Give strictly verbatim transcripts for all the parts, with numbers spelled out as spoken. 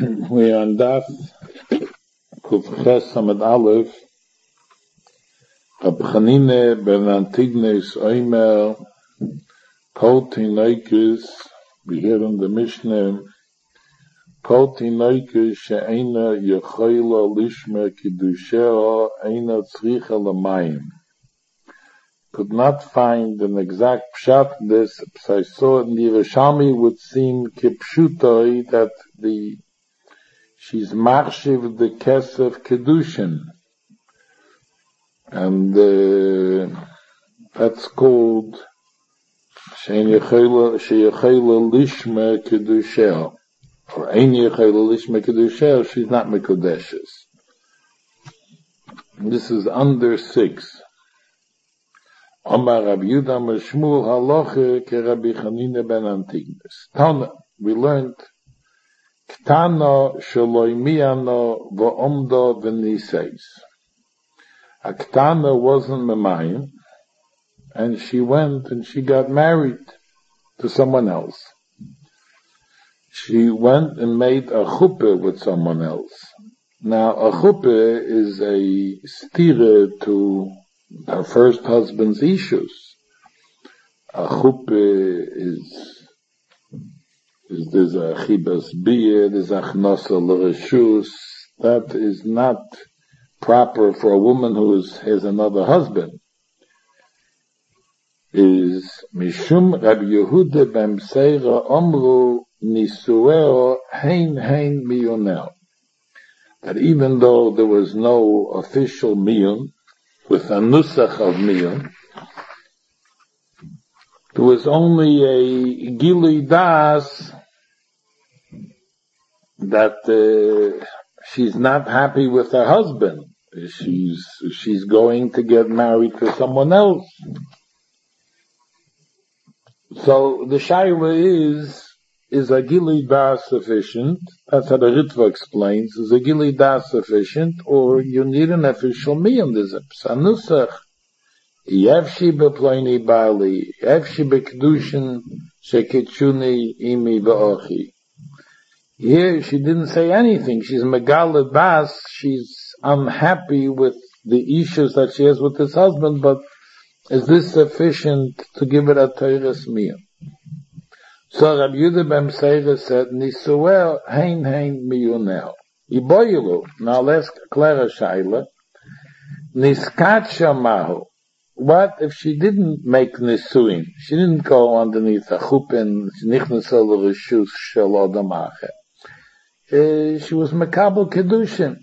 We are on Daf Kuf Ches Samad Aleph. Rab Chanine ben Antignes Oimer Kol Tinoikis. We hear in the Mishnah Kol Tinoikis she'eina yechoila lishma kiddushea eina tzricha l'mayim. Could not find an exact pshat in this. I saw in the Yerushalmi would seem kipshutoi that the she's marshiv the kesef kedushin, and uh, that's called she'en yechayla she'yechayla lishma kedushel, or ein yechayla lishma kedushel. She's not mekodeshes. This is under six. Omar Rabbi Yehuda Meshmul halacha ke Rabbi Chanine ben Antignes. Tana, we learned Ktana shaloi miyano v'omdo v'niseis. A Ktana wasn't memayim, and she went and she got married to someone else. She went and made a chuppah with someone else. Now, a chuppah is a stira to her first husband's issues. A chuppah is, is there's a chibas biyah, there's a chnasa l'reshus. That is not proper for a woman who is, has another husband. Is mishum Rabbi Yehuda b'mseira omru nisueo hein hein miyonel. That even though there was no official miyun, with a nusach of miyun, there was only a gili das that uh, she's not happy with her husband. She's she's going to get married to someone else. So the shaila is, is a gili das sufficient? That's how the Ritva explains. Is a gili das sufficient, or you need an official miyun? There's a psanusach. Yevshi beploini bali, yevshi bekdushin sheketshuni imi ba'ochi. Here she didn't say anything. She's megalit bas. She's unhappy with the issues that she has with this husband, but is this sufficient to give it a teres miyun? So Rabbi Yehuda b'mseira said, Nisuel hein hein miyunel. Iboyilu. Now let's clear a shaila. Niskatsha mahu. What if she didn't make nisuin? She didn't go underneath a chupin, nichnesel l'reshus shel adam acher. She was mekabel kedushin.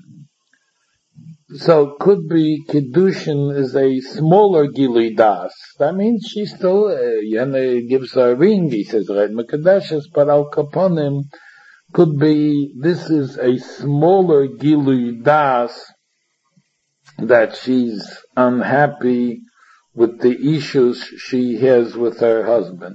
So it could be kedushin is a smaller gili das. That means she still, uh, Yene gives her a ring, he says, right, mekadeshes, but al kaponim could be, this is a smaller gili das, that she's unhappy with the issues she has with her husband.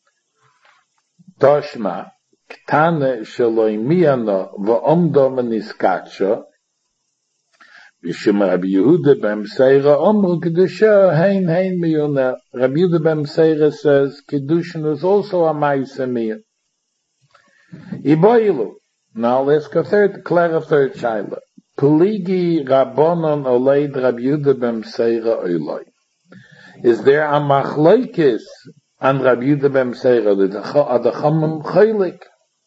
Toshma, ktane shaloi miyano v'omdo meniskatsha, Bishum Rabbi Yehuda b'mseira omru kedusha hein hein miyuna. Rabbi Yehuda b'mseira says kedushin is also a ma'aseh miyun. Iboyilu. Now let's go third, clear a third shaila. Peligi rabbonon oleid Rabbi Yehuda b'mseira oiloi. Is there a machlokes on Rabbi Yehuda b'mseira? Are the chachamim chaylik?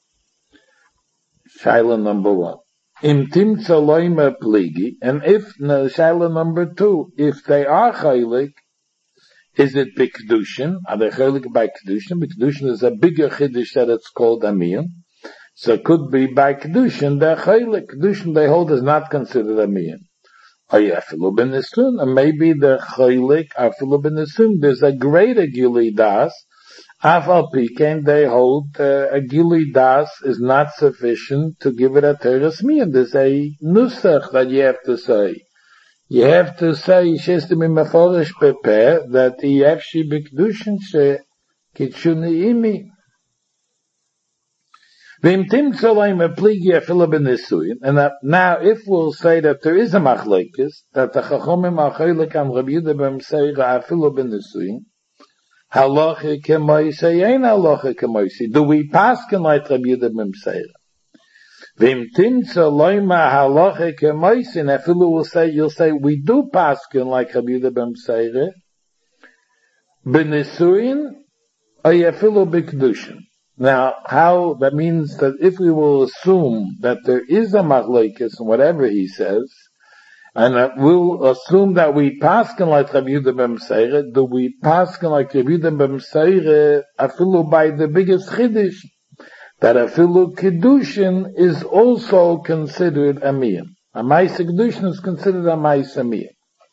Shaila number one. Im timtza loima pligi, and if, no, shaila number two, if they are chaylik, is it b'kedushin? Are they chaylik by kedushin? B'kedushin is a bigger chiddush that it's called a miyun. So it could be by kedushin, they're chaylik. Kedushin they hold is not considered a miyun. Or afilu ben nisun, and maybe the chaylik, afilu ben nisun, there's a greater gili das. Afal Piken, they hold uh, a gili das is not sufficient to give it a teres miyun. There's a nusach that you have to say. You have to say, shestim imaforish prepare, that yevshi b'kedushin she kitshuni imi. V'imtim tzolay mepligi afila b'nisuyin. And now, if we'll say that there is a machlekes, that the chachomim are chaylik am Rabbi Yehuda b'mseira afila b'nisuyin, halacha kemoise, ain't halacha kemoise. Do we pass like Rabbi Yehuda b'mseira? Vim timtza loima halacha kemoisin, Afilu will say, you'll say, we do paskin like Rabbi Yehuda ben Beseire, b'nisuin, or Afilu b'kedushin. Now, how, that means that if we will assume that there is a machlokes in whatever he says, and that we'll assume that we paskin like Rabbi Yehuda ben Beseire, do we paskin like Rabbi Yehuda ben Beseire, Afilu by the biggest chiddush, that Afilu Kedushin is also considered a miyam. A Maisa Kedushin is considered a Maisa miyam.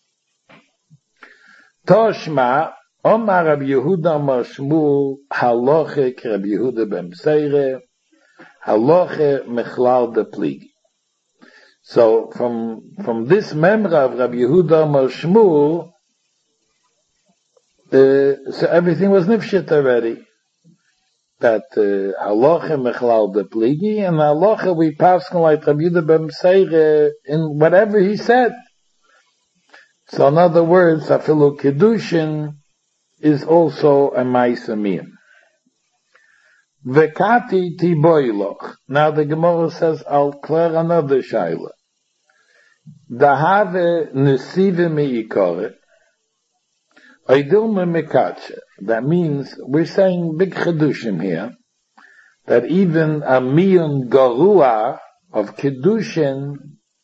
Toshma, Omar Rabbi Yehuda Amar Shmuel, Haloche Rabbi Yehuda ben Beseire, Haloche Mechlal de Pligi. So from, from this memra of Rabbi Yehuda Amar Shmuel, uh, so everything was nifshit already. That halacha uh, mechlal de pligi, and halacha we pass like Rabbi Yehuda ben Beseire in whatever he said. So in other words, afilu kedushin is also a ma'isa miyam. Vekati tiboiloch. Now the Gemara says, I'll clear another shaila. Dahave nesive meikore. That means we're saying big chedushim here, that even a miyun garua of kedushin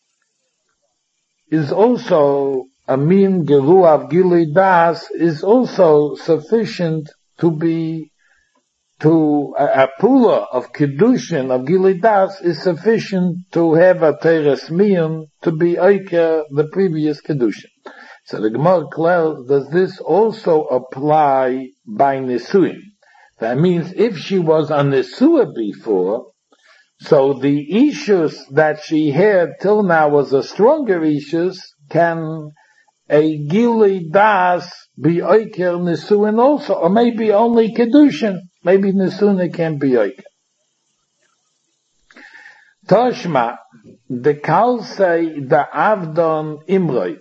is also a miyun garua of gilui das is also sufficient to be to a, a pula of kedushin of gilui das is sufficient to have a teres miyun to be oike the previous kedushin. So the Gemara declares, does this also apply by Nisuin? That means if she was on Nisua before, so the issues that she had till now was a stronger issues, can a Gili Das be Oiker Nisuin also? Or maybe only Kedushin? Maybe Nisuin can be Oiker. Toshma, the Kal say the Avdon Imroid.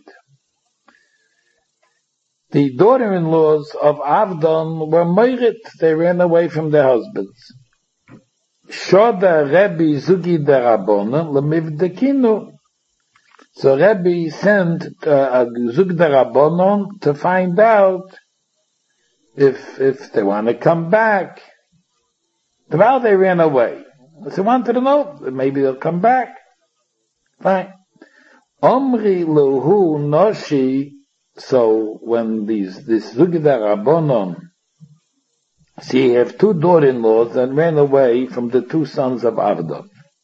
The daughter-in-laws of Avdon were meirit, they ran away from their husbands. Shoda Rebbe Zugi Derabonon lemivdekinu. So Rebbe sent uh, a Zug Derabonon to find out if if they want to come back. While they ran away. So they wanted to know, maybe they'll come back. Fine. Omri Luhu Noshi. So when these this Zugida Rabbonon, she have two daughter-in-laws that ran away from the two sons of Avdon.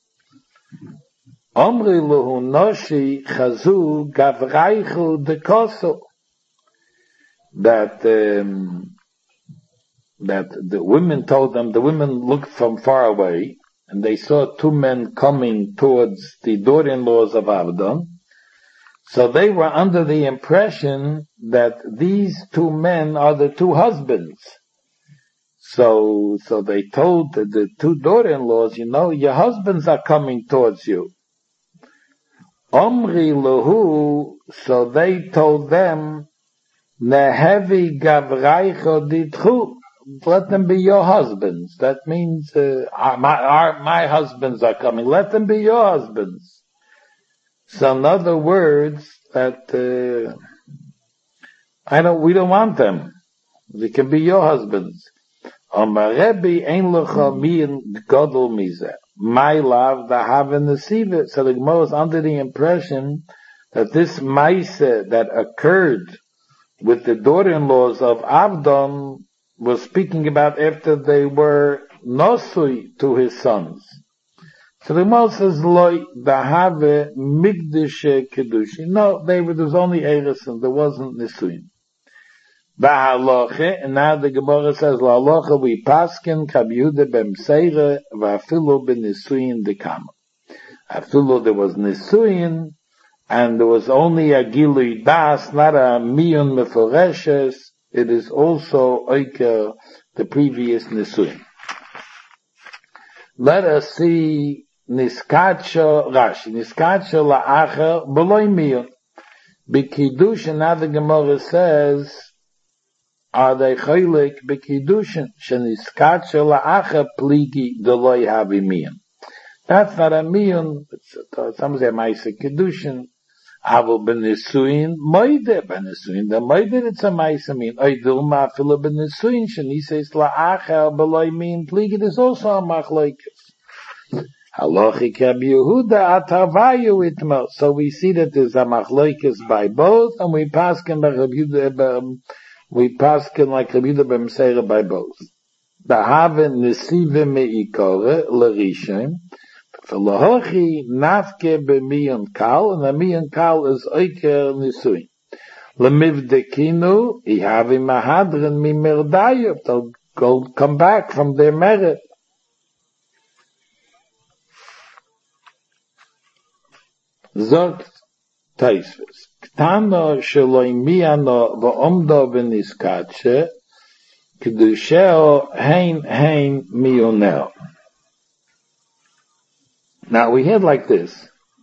Omri luhu noshi chazu gavraichu dekoso. That um, that the women told them, the women looked from far away, and they saw two men coming towards the daughter-in-laws of Avdon. So they were under the impression that these two men are the two husbands. So, so they told the, the two daughter-in-laws, you know, your husbands are coming towards you. Omri lahu, so they told them, Nehevi gavraicho ditchu, let them be your husbands. That means, uh, my, our, my husbands are coming. Let them be your husbands. So in other words, that, uh, I don't, we don't want them. They can be your husbands. Amar Rebbe ein lecha miin gadol mizeh. My love, the haven the siva. So the Gemara is under the impression that this maise that occurred with the daughter-in-laws of Avdon was speaking about after they were nosui to his sons. So the Gemara says, Loi dahave migdishe kedushin. No, they were, there was only Eresin, there wasn't Nisuin. V'haloche, and now the Gemara says, L'haloche we paskin kab Yehuda ben Beseire v'afilu ben Nisuin dekama. Afilu there was Nisuin, and there was only a Gilui Das, not a Miyun Meforeshes. It is also Oike, the previous Nisuin. Let us see Niskacha Rashi. Niskacha la'acher b'loi miyun. B'kiddushin, now the Gemara says, are they chaylik b'kiddushin? Sheniskacha la'acher pligi d'loi havi miyun. That's not a miyun. It's, it's some say Maisa Kedushin. Aval benisuin moide benisuin. The moide it's a Maisa mean. Oidil mafila benisuin. Shani says la'achel beloy mean. Pligid is also a machlokes. Halachi Rabbi Yehuda atavayu itmel. So we see that there's a machlokes by both, and we paskin by Rabbi Yehuda. We paskin like Rabbi Yehuda b'Meseira by both. Dahaven nesive meikore l'rishim. For lahochi nafke b'miyon kal, and the miyon kal is oiker nisuin. Lemivdekinu ihavi mahadren mimerdayu. They'll go come back from their merit. Zogt Taisves. Ktano sheloi miyano v'omdo v'niskache kedusheo hein hein miyonel. Now we had like this.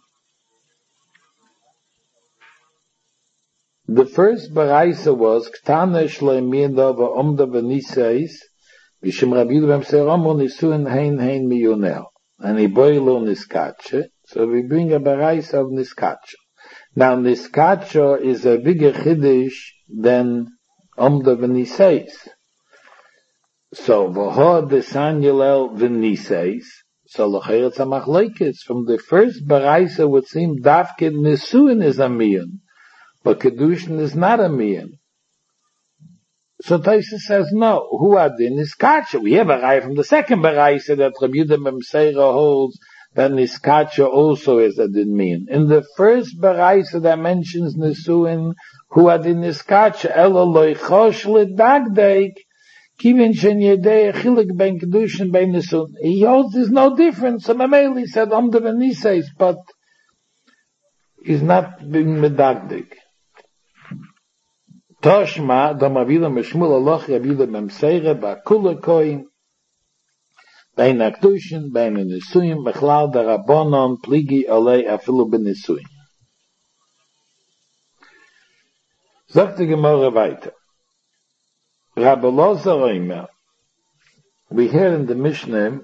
The first baraisa was Ktana shleimiyada va'omda v'niseis v'shem Rabbi Yehuda b'Meseira Amru nisuin hein hein miyonel, and he boilo niskache. So we bring a baraisa of niskache. Now niskache is a bigger chiddush than omda v'niseis. So v'ho desanyelel v'niseis. So l'chayr it's a machlekes. From the first baraisa would seem dafke nisuin is a miyan, but kedushin is not a miyan. So Taisa says no. Who adin is kacha? We have a raya from the second baraisa that Rabbi Yehuda b'Meseira holds that niskacha also is a din miyan. In the first baraisa that mentions nisuin, who adin niskacha elo loichosh l'dagdeik. He holds there's no difference. So Mameli said Omda v'Niseis, but he's not being medagdik. Toshma, Dom Avila Meshmul Aloch Avila B'Meseira Ba'Kula Koyin Bein HaKdushin, Bein HaNisuyim, Bechlal Darabonon, Pligi Olei Afilu B'Nisuyim. Sagt die Gemara weiter. Rabbi Elazar Omer, we hear in the Mishnah,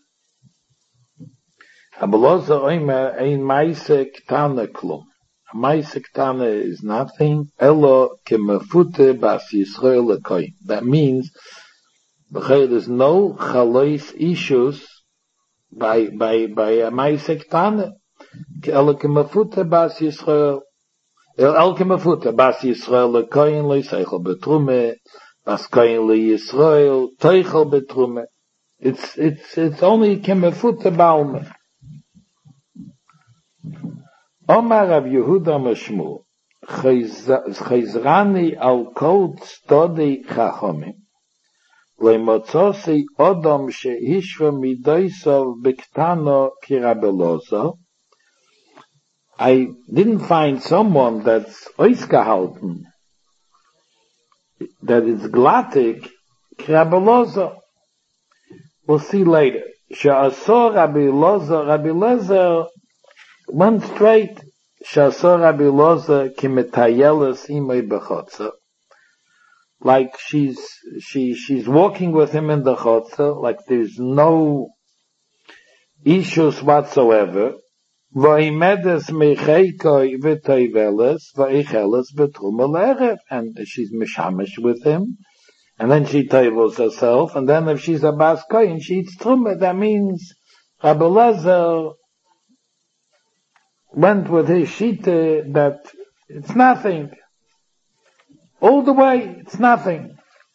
Rabbi Elazar Omer, ein Maise Ktana Klum. A Maise Ktana is nothing, Elo Kemefute Bas Yisrael Lekoyim. That means, there's no chalois issues by, by, by a Maise Ktana. Elo Kemefute Bas Yisrael, El Kemefute Bas Yisrael Lekoyim, Leiseichel Betrume, It's it's it's only kemefute baume. Omar Rav Yehuda Mashmu chayzrani al kol stodi chachomim leimotzosi odom sheishva midoisov bektano ki Rabbi Elazar. I didn't find someone that's oisgehalten, that is glatik, Rabbi Elazar. We'll see later. She'asor Rabbi Elazar, Rabbi Elazar went straight. She'asor Rabbi Elazar kimetayeles imay bechotzer. Like she's, she, she's walking with him in the chotzer, like there's no issues whatsoever. V'aimedes mecheikoi v'toiveles v'eicheles b'trum alerev, and she's mishamish with him, and then she toivels herself, and then if she's a bas koyin, she eats truma. That means Rabbi Elazar went with his shita that it's nothing. All the way, it's nothing.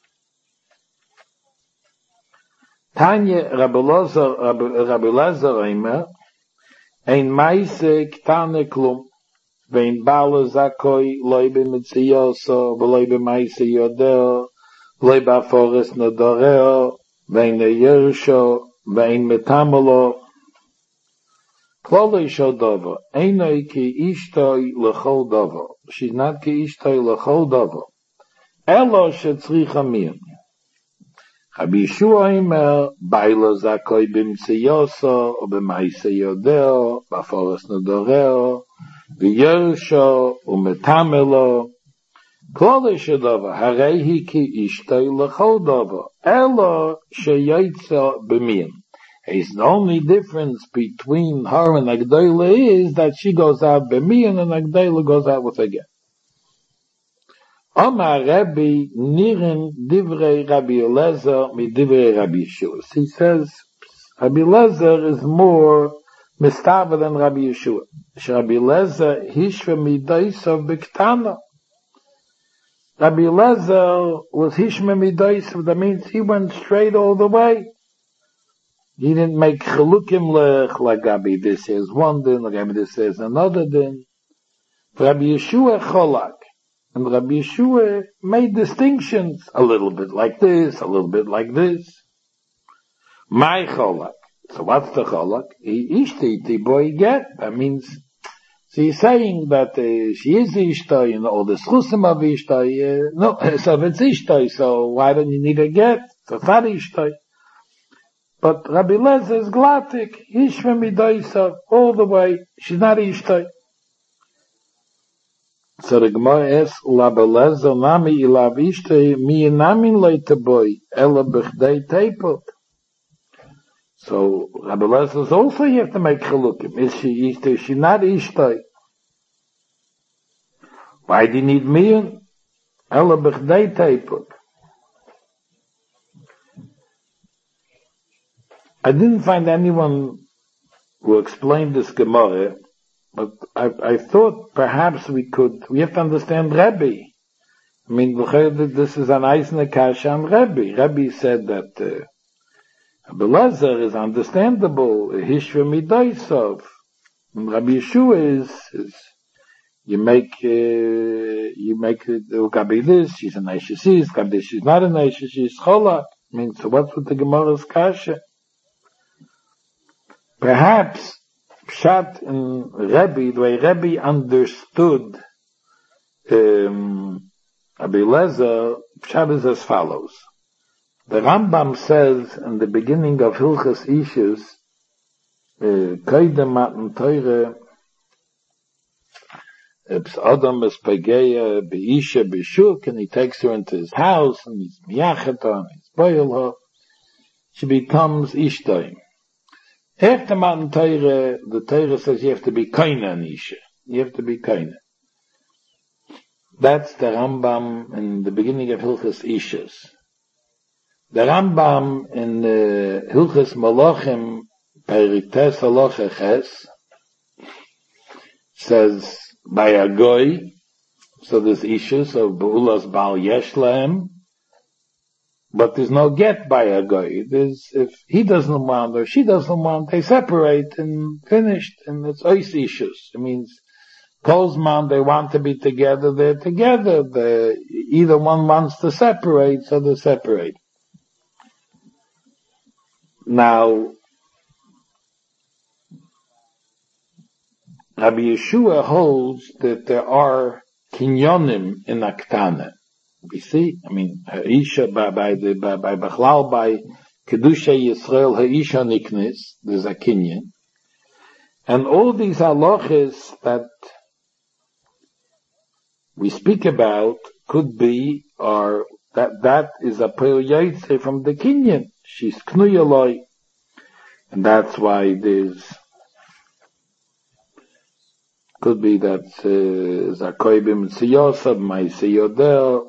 Tanya Rabbi Elazar, Rabbi Elazar Omer, ein Maise Ktane Klum, vein Bala Zakoi, loi b'mitziyoso, v'loi b'maise yodeo, v'loi b'aforis nodoreo, vein yersho, vein metamolo, kloloi shodovo, einoi ki ishtoi l'chol dovo. She's not ki ishtoi l'chol dovo. Elo shetzricha miyam. Rabbi Yeshua Omer, Baila Zakoi b'mitziyoso, o b'maise yodeo, b'aforis nodoreo, v'yersho, u'metamelo, klolei shodovo, harehi ki ishtoi l'chol dovo, elo sheyoitzo b'miyam. It's the only difference between her and Agdoila is that she goes out b'miyan and Agdoila goes out with a get. Omar Rabbi Nirin Divrei Rabbi Eliezer mi Divrei Rabbi Yeshua. He says Rabbi Eliezer is more mistava than Rabbi Yeshua. Rabbi Eliezer hishva midaisav b'ktana. Rabbi Eliezer was hishva midaisav. That means he went straight all the way. He didn't make chalukim lech like Rabbi this says one din, like Rabbi this says another din. Rabbi Yeshua cholak. And Rabbi Yeshua made distinctions a little bit like this, a little bit like this. My cholak. So what's the cholak? Ishti, the boy get. That means, so he's saying that uh, she is Ishtai, and all the schusim of Ishtai. Uh, no, so if it's Ishtai, so why don't you need a get? So it's not Ishtai. But Rabbi Eliezer is glatik, Ishva midaisa, all the way. She's not Ishtai. So the Gemara asks, Rabbi Eliezer nami ilav Ishtai, mi namin leite boy, ela b'chdei teipot. So Rabbi Eliezer says also you have to make chalukim. Is she Ishtai? Is she not Ishtai? Why do you need miyan? Ela b'chdei teipot. I didn't find anyone who explained this Gemara, but I, I thought perhaps we could, we have to understand Rebbe. I mean, this is an Eisner Kasha on Rebbe. Rebbe said that uh, Rabbi Eliezer is understandable, Hishva Midaisov. Rabbi Yeshua is, is you make, uh, you make it, Gabi this, she's an Aishasis, Gabi she's not an Aishasis, she's Cholak. I mean, so what's with the Gemara's Kasha? Perhaps Pshat in Rebbe, the way Rebbe understood um, Rabbi Eliezer, Pshat is as follows. The Rambam says in the beginning of Hilchas Ishus, Koydem Matan Teure, Eps Adam es Pageya Beisha Bishuk, and he takes her into his house, and he's Miyachata, and he's boil her. She becomes Ishtoim. After Matan Teure, the Teure says you have to be Kaina an Isha. You have to be Kaina. That's the Rambam in the beginning of Hilchas Ishus. The Rambam in uh, Hilchas Malachim, Perites Halacha Ches, says by a goy, so there's issues of Beulas Baal Yesh Lahem, but there's no get by a goy. There's, if he doesn't want or she doesn't want, they separate and finished, and it's ois issues. It means, Kolzman, they want to be together, they're together. They, either one wants to separate, so they separate. Now, Rabbi Yeshua holds that there are kinyonim in Aktana. We see, I mean, Ha'isha, by, by the, by, by Bechlal, by Kedusha Yisrael, Ha'isha Niknis, there's a kinyan. And all these halachas that we speak about could be, or that, that is a Peil Yaitse from the kinyan. She's knuyaloi, and that's why there's, could be that Zakoibim Siyosab, Maisi Yodel.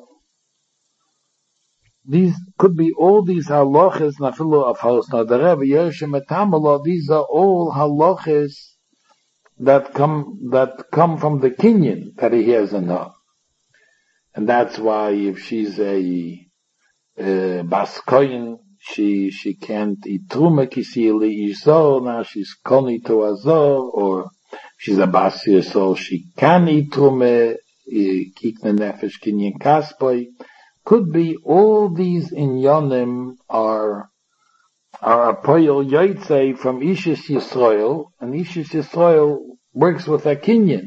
These could be all these halachas, nafilu of Haus Nadareb, Yoshem Etamala, these are all halachas that come, that come from the kinyan that he has in her. And that's why if she's a, uh, Baskoyin, She, she can't eat truma kisili isor, now she's koni to azor, or she's a basir, so she can eat truma, kikne nefesh kinyan kaspoy. Could be all these inyanim are, are a poyel yaitse from Ishis Yisrael, and Ishis Yisrael works with a kinyan.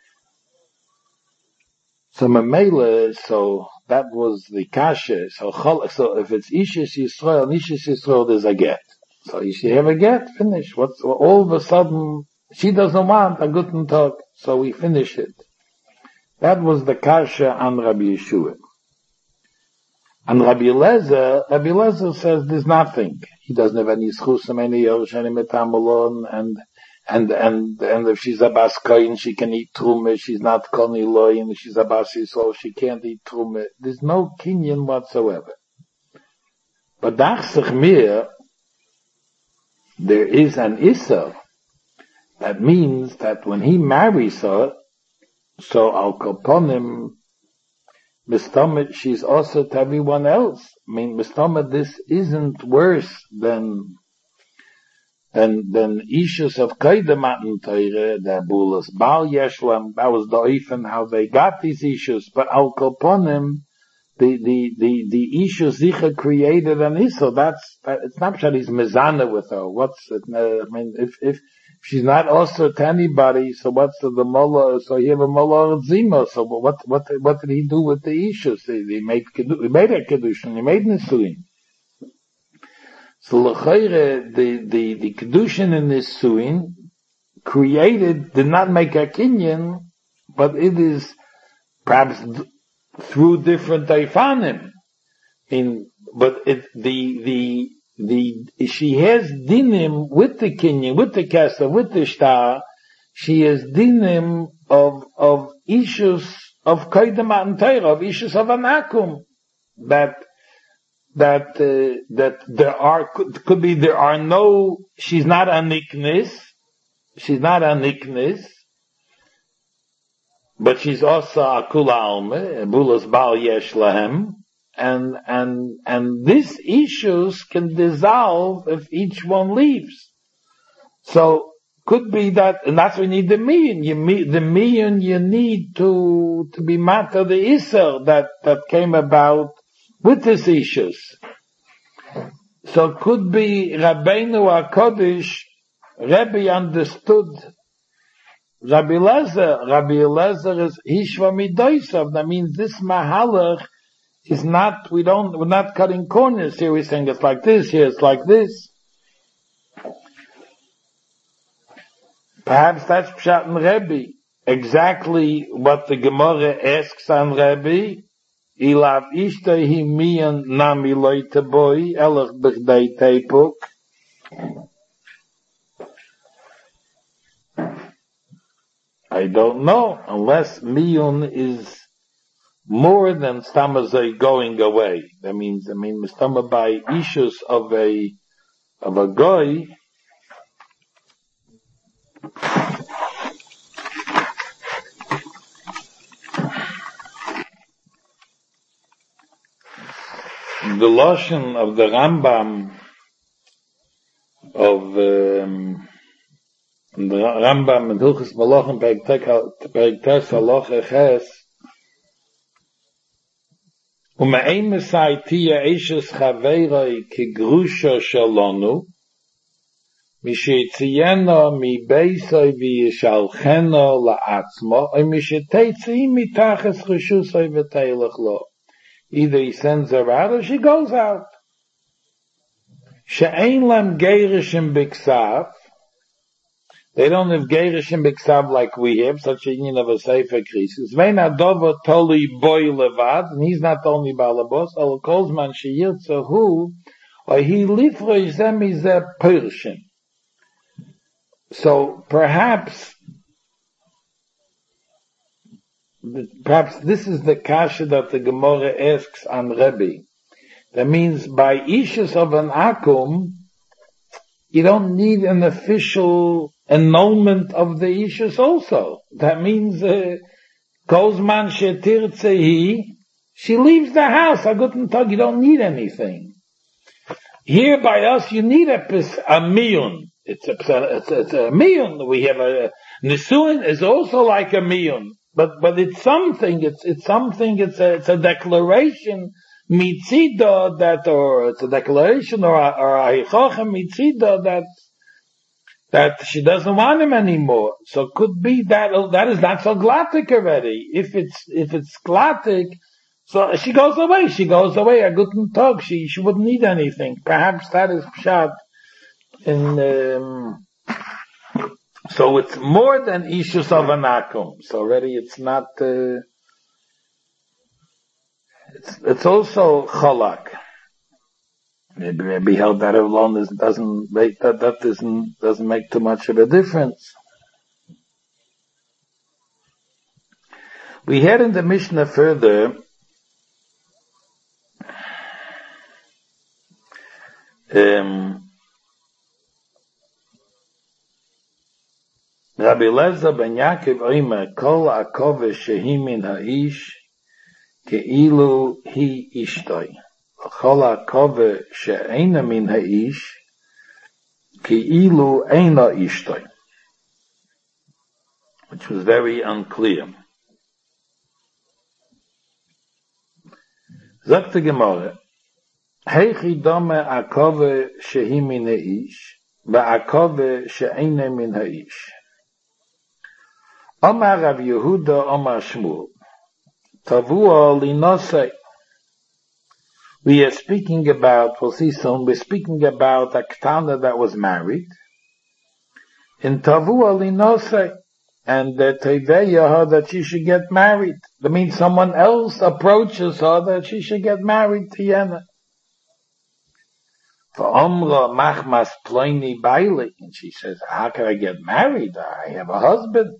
So Mamela, so that was the kasha. So, so if it's Ishis Yisrael, Ishis Yisrael, there's a get. So you should have a get, finish. What's, all of a sudden, she doesn't want a guten tag, so we finish it. That was the kasha on Rabbi Yeshua. And Rabbi Eliezer, Rabbi Eliezer says there's nothing. He doesn't have any schusim, any yosh, any metamolon, and, and, and, and if she's a bas koyin, she can eat truma, she's not koni loyin, she's a bas yisrael, she can't eat truma. There's no kinyan whatsoever. But dachsich mir, there is an issa. That means that when he marries her, so al koponim, Mistama, she's also to everyone else. I mean, Mistama, this isn't worse than, than, than Ishus of Kaidamatan Teire, the Bulas, Baal Yeshlam, that was the Oifen, how they got these Ishus, but Al Koponim, the, the, the, the Ishus Zicha created an Issa, that's, that, it's not that he's Mizana with her, what's it, I mean, if, if, she's not also to anybody, so what's the, the mullah, so you have a mullah zima, so what, what, what did he do with the ishus? He, he made, he made a kedushin, he made nisuin. So l'chayre, the, the, the kedushin in nisuin created, did not make a kinyan, but it is perhaps through different daifanim. In, but it, the, the, The, she has dinim with the kinyan, with the kesa, with the shtar, she has dinim of, of issues of kaidamat and teira, of issues of anakum, that, that, uh, that there are, could, could be, there are no, she's not a niknis, she's not a niknis, but she's also a kula alme, bulas bal yesh lahem, And, and, and these issues can dissolve if each one leaves. So, could be that, and that's why you need the million. You meet, the million you need to, to be matter the Isser that, that came about with these issues. So it could be Rabbeinu HaKodesh, Rebbe understood Rabbi Eliezer. Rabbi Eliezer is Hishva Midoisav. That means this Mahalach is not, we don't, we're not cutting corners here. We're saying it's like this, here it's like this. Perhaps that's Pshat and Rebbe. Exactly what the Gemara asks on Rebbe. Ilav ishtahi miyan nami loite boy, elach b'chdei teipuk. I don't know, unless miyun is more than stamazay going away. That means, I mean, mistama by issues of a, of a goy, the Lashon of the Rambam, of, um, the Rambam in Hilchos Malachim, Perek Tes Halacha Ches, ומאין מסי תהיה אישס חברי כגרושו שלנו, משהציינו מבייסוי וישלחנו לעצמו, או משתצאי מתחס רשוסוי ותלך לו. Either he sends her out or she goes out. שאין להם גרשם בכסף, they don't have gerishim b'ksav like we have, such a union of a sefer krisis. Vein adova toli boy levad, and he's not only balabos, al kolzman sheyirtza hu, or he lifroish them is a person. So perhaps, perhaps this is the kasha that the Gemara asks on Rebbe. That means by issues of an akum, you don't need an official annulment of the issues also. That means, Kozman uh, shetirtzehi, she leaves the house. A guten tag, you don't need anything. Here by us, you need a, a miyun. It's a, it's a, it's a miyun. We have a, nisuin is also like a miyun. But, but it's something, it's, it's something, it's a, it's a declaration, mitzida, that, or it's a declaration, or a, or a hichocha mitzida, that, that she doesn't want him anymore. So it could be that, that is not so glatik already. If it's, if it's glatik, so she goes away, she goes away, a guten tag, she, she wouldn't need anything. Perhaps that is pshat in, um, so it's more than issues of an akum. So already it's not, uh, It's, it's also chalak. Maybe, maybe held that alone is, doesn't make, that, that doesn't, doesn't make too much of a difference. We heard in the Mishnah further, um, Rabbi Eliezer ben Yaakov Omer, Kol akove shehi min ha'ish, ke'ilu hi ishtoi. Kol akove she'ena min ha'ish, ke'ilu eina ishtoi. Which was very unclear. Sagt die Gemara, Heichi dome akove shehi min ha'ish, va'akove she'ena min ha'ish. Omar Rav Yehuda, Omar Shmuel. Tavua linosei. We are speaking about, we'll see soon, we're speaking about a Ketana that was married. In Tavua linosei. And the Teveya her that she should get married. That means someone else approaches her that she should get married to Yena. For Omra machmas ploini baili. And she says, how can I get married? I have a husband.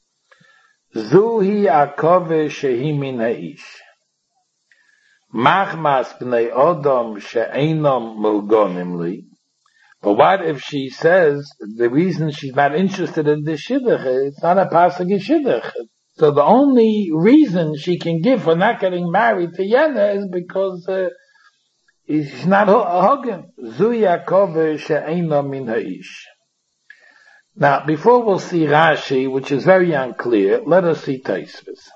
Zuhi akove shehi min ha'ish. Machmas b'nei odom she'enam mulgonim li. But what if she says the reason she's not interested in this shidduch, it's not a pasuk shidduch. So the only reason she can give for not getting married to Yena is because uh, she's not hugging. Zuhi akove she'enam min ha'ish. Now, before we'll see Rashi, which is very unclear, let us see Tosfos.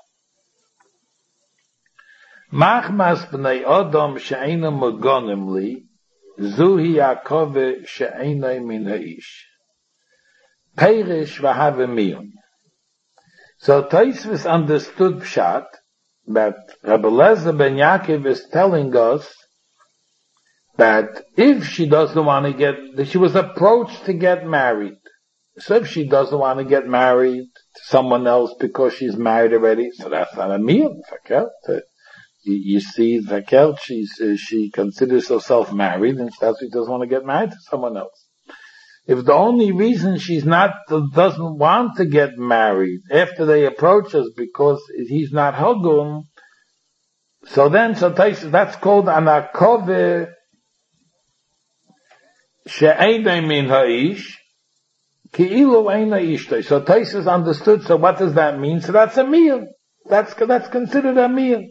Machmas b'nei odom she'ena mugonim li, zuhi akove she'ena min ha'ish. Perish v'have miyun. So Tosfos understood Pshat, that Rabbi Eliezer ben Yaakov is telling us that if she doesn't want to get, that she was approached to get married, so if she doesn't want to get married to someone else because she's married already, so that's not a meal. You, you see, Zakel, she's, uh, she considers herself married, and that's why she doesn't want to get married to someone else. If the only reason she's not, doesn't want to get married after they approach us because he's not Hagum, so then, so that's called an akove she'eina min ha'ish, Ki'ilu eina ishtoi. So Tosfos understood, so what does that mean? So that's a meal. That's, that's considered a meal.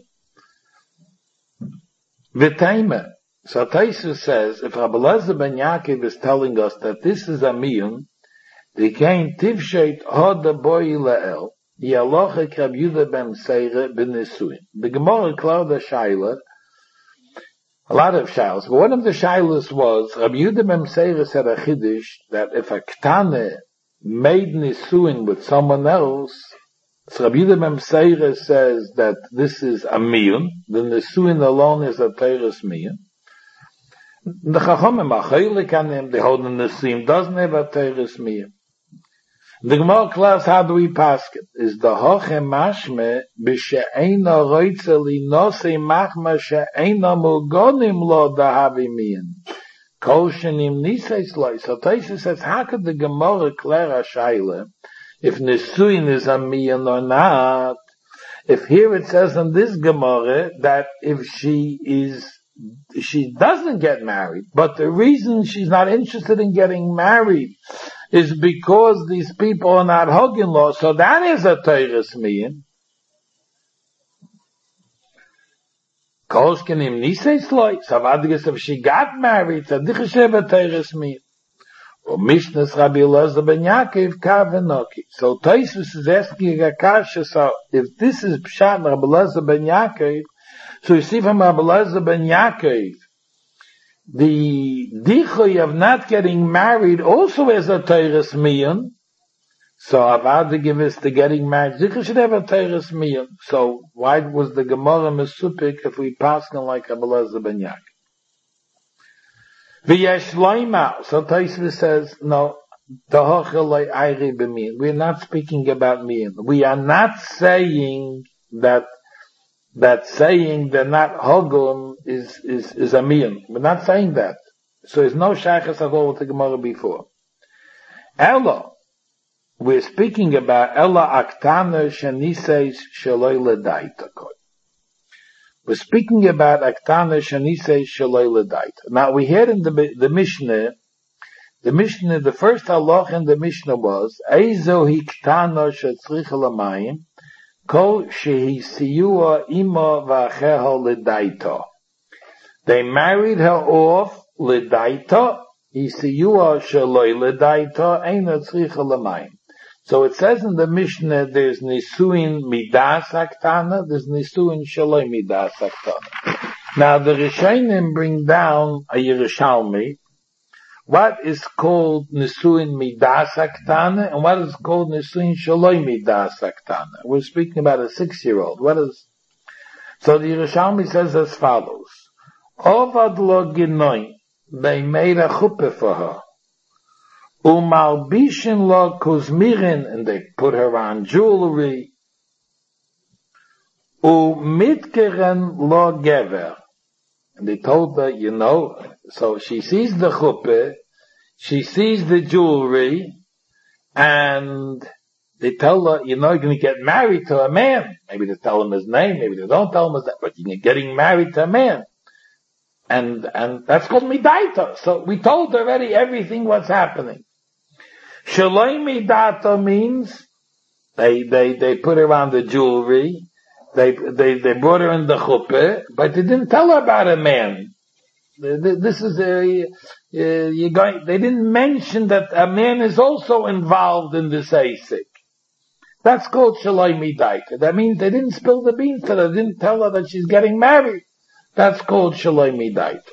V'taima. So Tosfos says, if Rabbi Eliezer ben Yaakov is telling us that this is a meal, they can't tivshet hoda boi le'el, yalochek Rabbi Yehuda ben Seire b'nisuin. The Gemara called the Shaila, a lot of shilas, but one of the shilas was, Rabbi Yehuda ben Seire said a chiddush, that if a Ketane made nisuin with someone else, so Rabbi Yehuda ben Seire says that this is a miyun, the nisuin alone is a teres miyun. The Chachamim are chaylik on him, the whole nisuin doesn't have a teres miyun. The Gemara class, how do we pass it? Is the hoche mashme b'she'eina roitze li nosei machma she'eina mulgonim lo dahavi miyan. Kol shenim niseis lo. So Tosfos says, how could the Gemara clear a shaila if nisuin is a miyan or not? If here it says in this Gemara that if she is, she doesn't get married, but the reason she's not interested in getting married is because these people are not hugging law, so that is a teres miyan. Kolshkenim niseis loy. So if she got married, so dichashev a teres miyan. Or Mishnah's Rabbi Eliezer ben Yaakov kavenoki. So Tosfos is asking a kasha, so if this is Pshat Rabbi Eliezer ben Yaakov, so you see from Rabbi Eliezer ben Yaakov, the dichoy of not getting married also is a teres miyan. So Avada give us the getting married. Dichoy should have a teres miyan. So why was the Gemara mesupik if we pass on like Rabbi Eliezer ben Yaakov? V'yesh loima. So Tosfos says, no, we're not speaking about miyan. We are not saying that that saying they're not hogum is, is, is a miyun. We're not saying that. So there's no shaykhs at all with the Gemara before. Ella, we're speaking about Ella aktana sheniseis shaloi ledaita. We're speaking about aktana sheniseis shaloi ledaita. Now we heard in the, the Mishnah, the Mishnah, the first halach in the Mishnah was, Eizo hiktana shetzricha lamayim, Kol shehi siyua ima v'acheha ledaita. They married her off ledaita, hi siyua shaloi ledaita, eina tzricha lamayim. So it says in the Mishnah, there's nisuin midas aktana, there's nisuin shaloi midas aktana. Now the Rishonim bring down a Yerushalmi, what is called nisuin midas aktana and what is called nisuin shaloi midas aktana. We're speaking about a six-year-old. What is? So the Yerushalmi says as follows: Ovad lo ginoin, they made a chuppah for her. Umalbishin lo kuzmirin, and they put her on jewelry. Umitkeren lo gever. And they told her, you know, so she sees the chuppah, she sees the jewelry, and they tell her, you know, you're going to get married to a man. Maybe they tell him his name, maybe they don't tell him his name, but you're getting married to a man. And, and that's called midaita. So we told already everything what's happening. Shaloi midata means they, they, they put her on the jewelry, They, they, they brought her in the chuppah, but they didn't tell her about a man. This is a, uh, you going, they didn't mention that a man is also involved in this asik. That's called shaloi midaita. That means they didn't spill the beans to her, they didn't tell her that she's getting married. That's called shaloi midaita.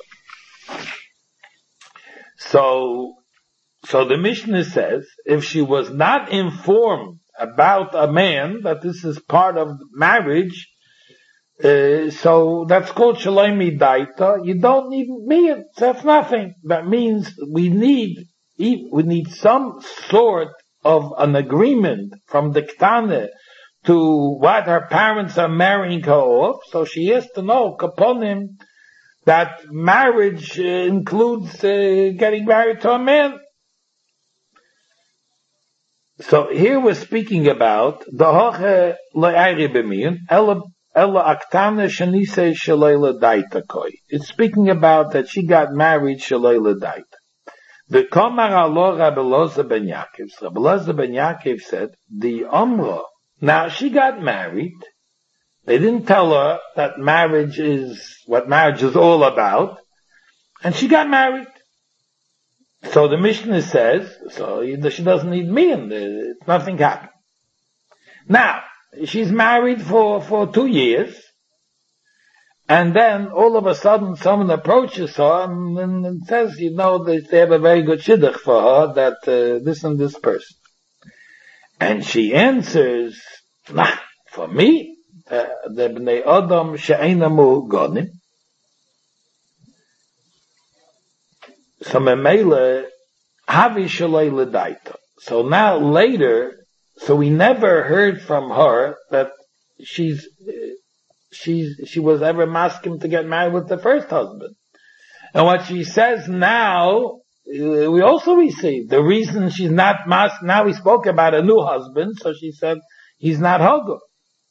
So, so the Mishnah says, if she was not informed about a man, that this is part of marriage, uh, so that's called shaloi midaita. You don't need me, that's nothing. That means we need, we need some sort of an agreement from the Ktane to what her parents are marrying her off, so she has to know, kaponim, that marriage uh, includes uh, getting married to a man. So here we're speaking about the hoche le'ayri b'miyun ella ella aktana shenise shalei ledaita koi. It's speaking about that she got married shalei ledaita. The Komar alo Rabbi Elazar ben Yaakov. Rabbi Elazar ben Yaakov said the Omra. Now she got married. They didn't tell her that marriage is what marriage is all about, and she got married. So the Mishnah says, so she doesn't need me, and nothing happened. Now, she's married for, for two years, and then all of a sudden someone approaches her and, and, and says, you know, they, they have a very good shidduch for her, that uh, this and this person. And she answers, nah, for me, the bnei Adam she'einamu gonim. So memele havi shalei ledaita. So now later, so we never heard from her that she's she's she was ever masking to get married with the first husband. And what she says now, uh, we also receive the reason she's not mas. Now we spoke about a new husband, so she said he's not hogo.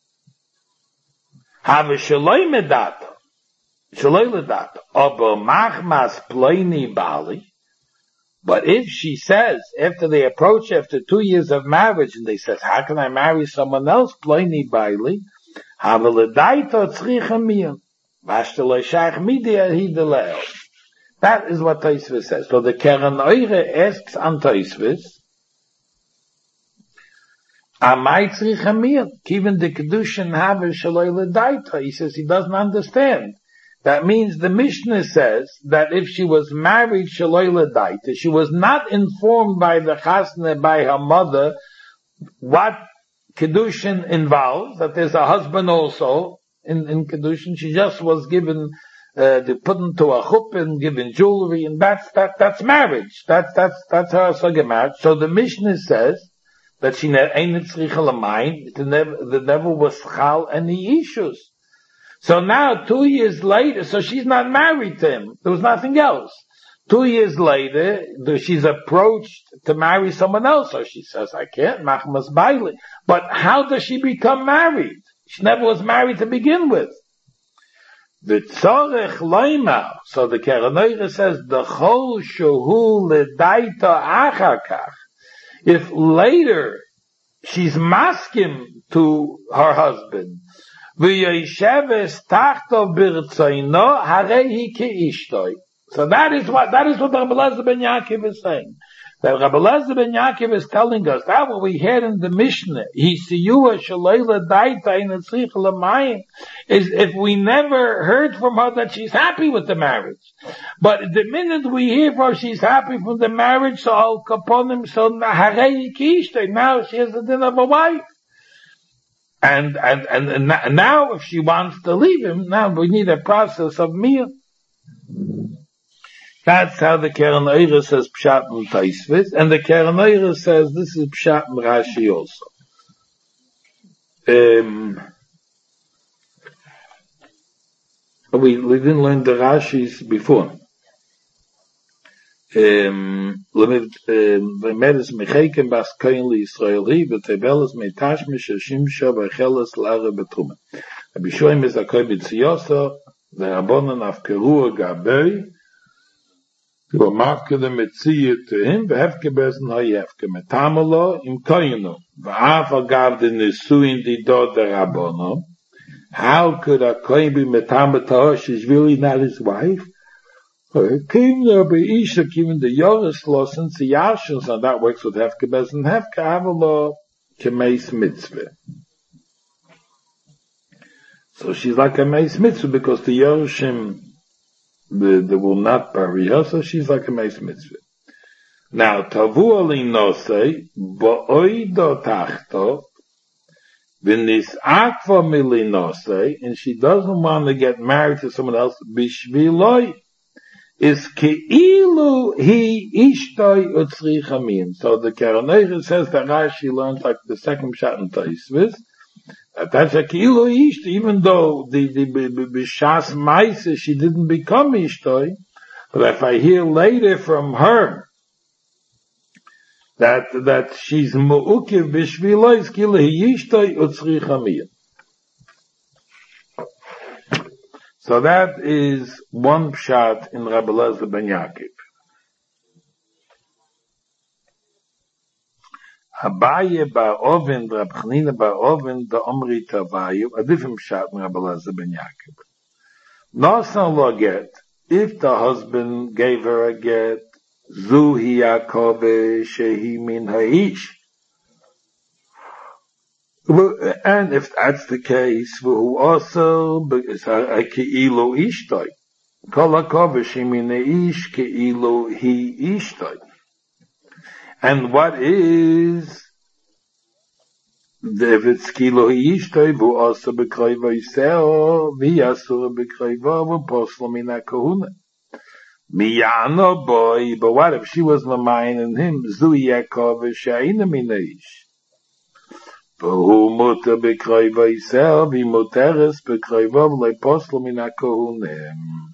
Havi shalei medata. But if she says, after they approach after two years of marriage, and they says, how can I marry someone else? That is what Tosfos says. So the Keren Oire asks on Tosfos, he says he doesn't understand. That means the Mishnah says that if she was married shaloi ledaita, she was not informed by the chasna, by her mother, what kedushin involves, that there's a husband also in, in kedushin. She just was given, uh, they put into a chuppah and given jewelry, and that's, that, that's marriage. That's, that's, that's her asagah marriage. So the Mishnah says that she ain't tzricha l'mayim, the never was chal any issues. So now, two years later, so she's not married to him. There was nothing else. Two years later, she's approached to marry someone else. So she says, I can't, machmas baile. But how does she become married? She never was married to begin with. The tzorech loima. So the Keren says, the chol shehu ledaita achakach. If later she's maskim to her husband, v'yesheves tachto birtzoino harehi keishtoi. So that is what that is what Rabbi Elazar ben Yaakov is saying. That Rabbi Elazar ben Yaakov is telling us that what we heard in the Mishnah, he siyua shalayla daita in tzricha l'mayim, is if we never heard from her that she's happy with the marriage. But the minute we hear from her she's happy from the marriage, so al kaponim, so harei kishtei, now she has the din of a wife. And, and, and, and now if she wants to leave him, now we need a process of meal. That's how the Keren Oire says Pshat and Taisvis, and the Keren Oire says this is Pshat and Rashi also. Um, we, we didn't learn the Rashis before. Um, Lemedes Mecheiken Bas Koin Li Yisraeli, V'Tebeles Meitashmish Shimsha V'Cheles L'Are Betrumen. Rabbi Shoim is a Koi B'Tziyoso, the Rabbonon Afkeru Gabei, to a mark of the Metziyah to him, v'hefke besen ha'yefke, metamalo im koyenu, v'af agav de nesuin di do de rabbono. How could a koyin be metamal to her? She's really not his wife. Kim no be'isha, given the yoris losen, the yashins, and that works with hefke besen, hefke avalo kemeis mitzvah. So she's like a meis mitzvah because the yorishim, They, they will not bury her, so she's like a meis mitzvah. Now, tavu ali nosei, bo'oido tachto, v'nis akva mili nosei, and she doesn't want to get married to someone else, bishviloi, is keilu hi ishtoi utzricha min. So the Keren Oire says that Rashi learns like the second shot in Taisvis, that's a kilo isht, even though the the b'shas ma'ase she didn't become ishtoi, but if I hear later from her that that she's mu'ukiv b'shvilois kilo ishtoi utzricha miyah. So that is one pshat in Rabbi Elazar ben Yaakov. Abaye ba'oven, Rab Chanina ba'oven, the Omri Tavayu, a different pshat in Rabbi Elazar ben Yaakov. Nosan lo get, if the husband gave her a get, Zuhi Yaakov shehi min ha'ish. And if that's the case, who also is a ke'ilu ishtoi. Kol Yaakov shehi min ha'ish ke'ilu hi ishtoi. And what is if it's kilo yishtoi bu also bekroiva yiseo v'yasur bekroiva v'poslo mina kahuna miyano boy. But what if she was lamayin and him zu Yaakov she'ina mina ish v'hu muter bekroiva yiseo v'muteres bekroiva v'leposlo mina kahuna.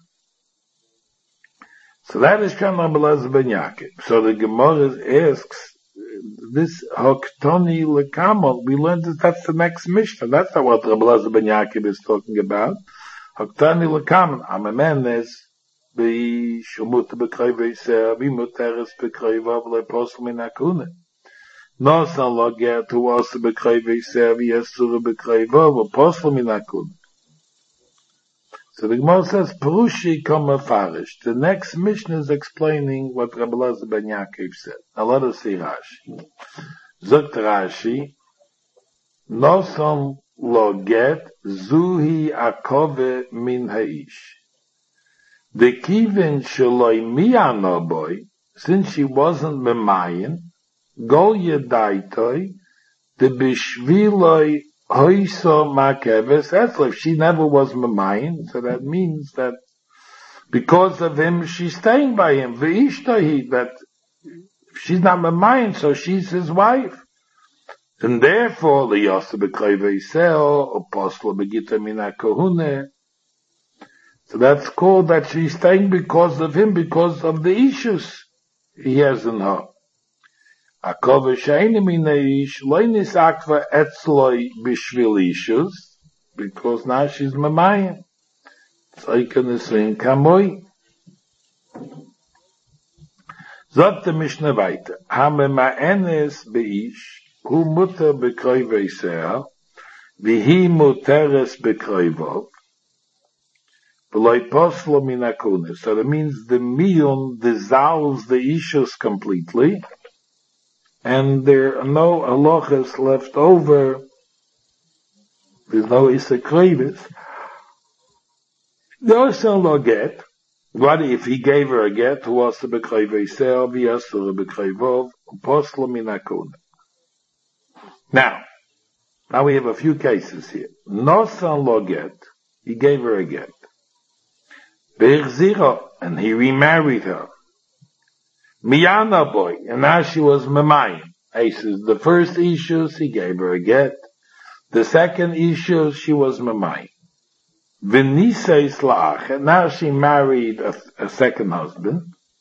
So that is Shem Rabbi Elazar ben Yaakov. So the Gemara asks, this Hoktoni Lekamal, we learned that that's the next Mishnah. That's not what Rabbi Elazar ben Yaakov is talking about. Hoktoni Lekamal, Amamenes, Bi Shumut B'Kroi V'Yiseh, Bi Muteres B'Kroi V'Avle Posel Min HaKuna. Nosan Lo Get, who also B'Kroi V'Yiseh, V'Yasur B'Kroi V'Avle Posel Min HaKuna. So the Gemara says, Perushi Kama Farish. The next Mishnah is explaining what Rabbi Elazar ben Yaakov said. Now let us see Rashi. Zogt Rashi, Nosan lo get, Zuhi akove min ha'ish. The kivin shaloi miyano boy, since she wasn't memayin, gol yedaitoi, the bishviloi Hoiso makeves etzlev. She never was memayin, so that means that because of him, she's staying by him. V'ishtahi, that she's not memayin, so she's his wife. And therefore, the Yosef B'Kroi V'Yiseo, Apostle B'Gita Mina Kohune, So that's called that she's staying because of him, because of the issues he has in her. Akova she'eini mineish lo nisakva etzloi bishvil issues, because now she's mamayim. Tzayka nisrin kamoi. Zot the Mishnah weiter. Hame ma'enes beish, hu mutter bekroivei seah, vihi muteres bekroivov, v'loi poslo minakunis. So that means the miyun dissolves the issues completely, and there are no halachas left over. There's no isa kroivis. Dosan lo get. What if he gave her a get? Who was the bekroivei seah, v'yasur bekroivov, poslo minakunis. Now, now we have a few cases here. Nosan lo get. He gave her a get. Be'echzira, and he remarried her. Miyana boy, and now she was memayim. He says the first issues he gave her a get. The second issue she was memayim. V'niseis la'ach, and now she married a, a second husband.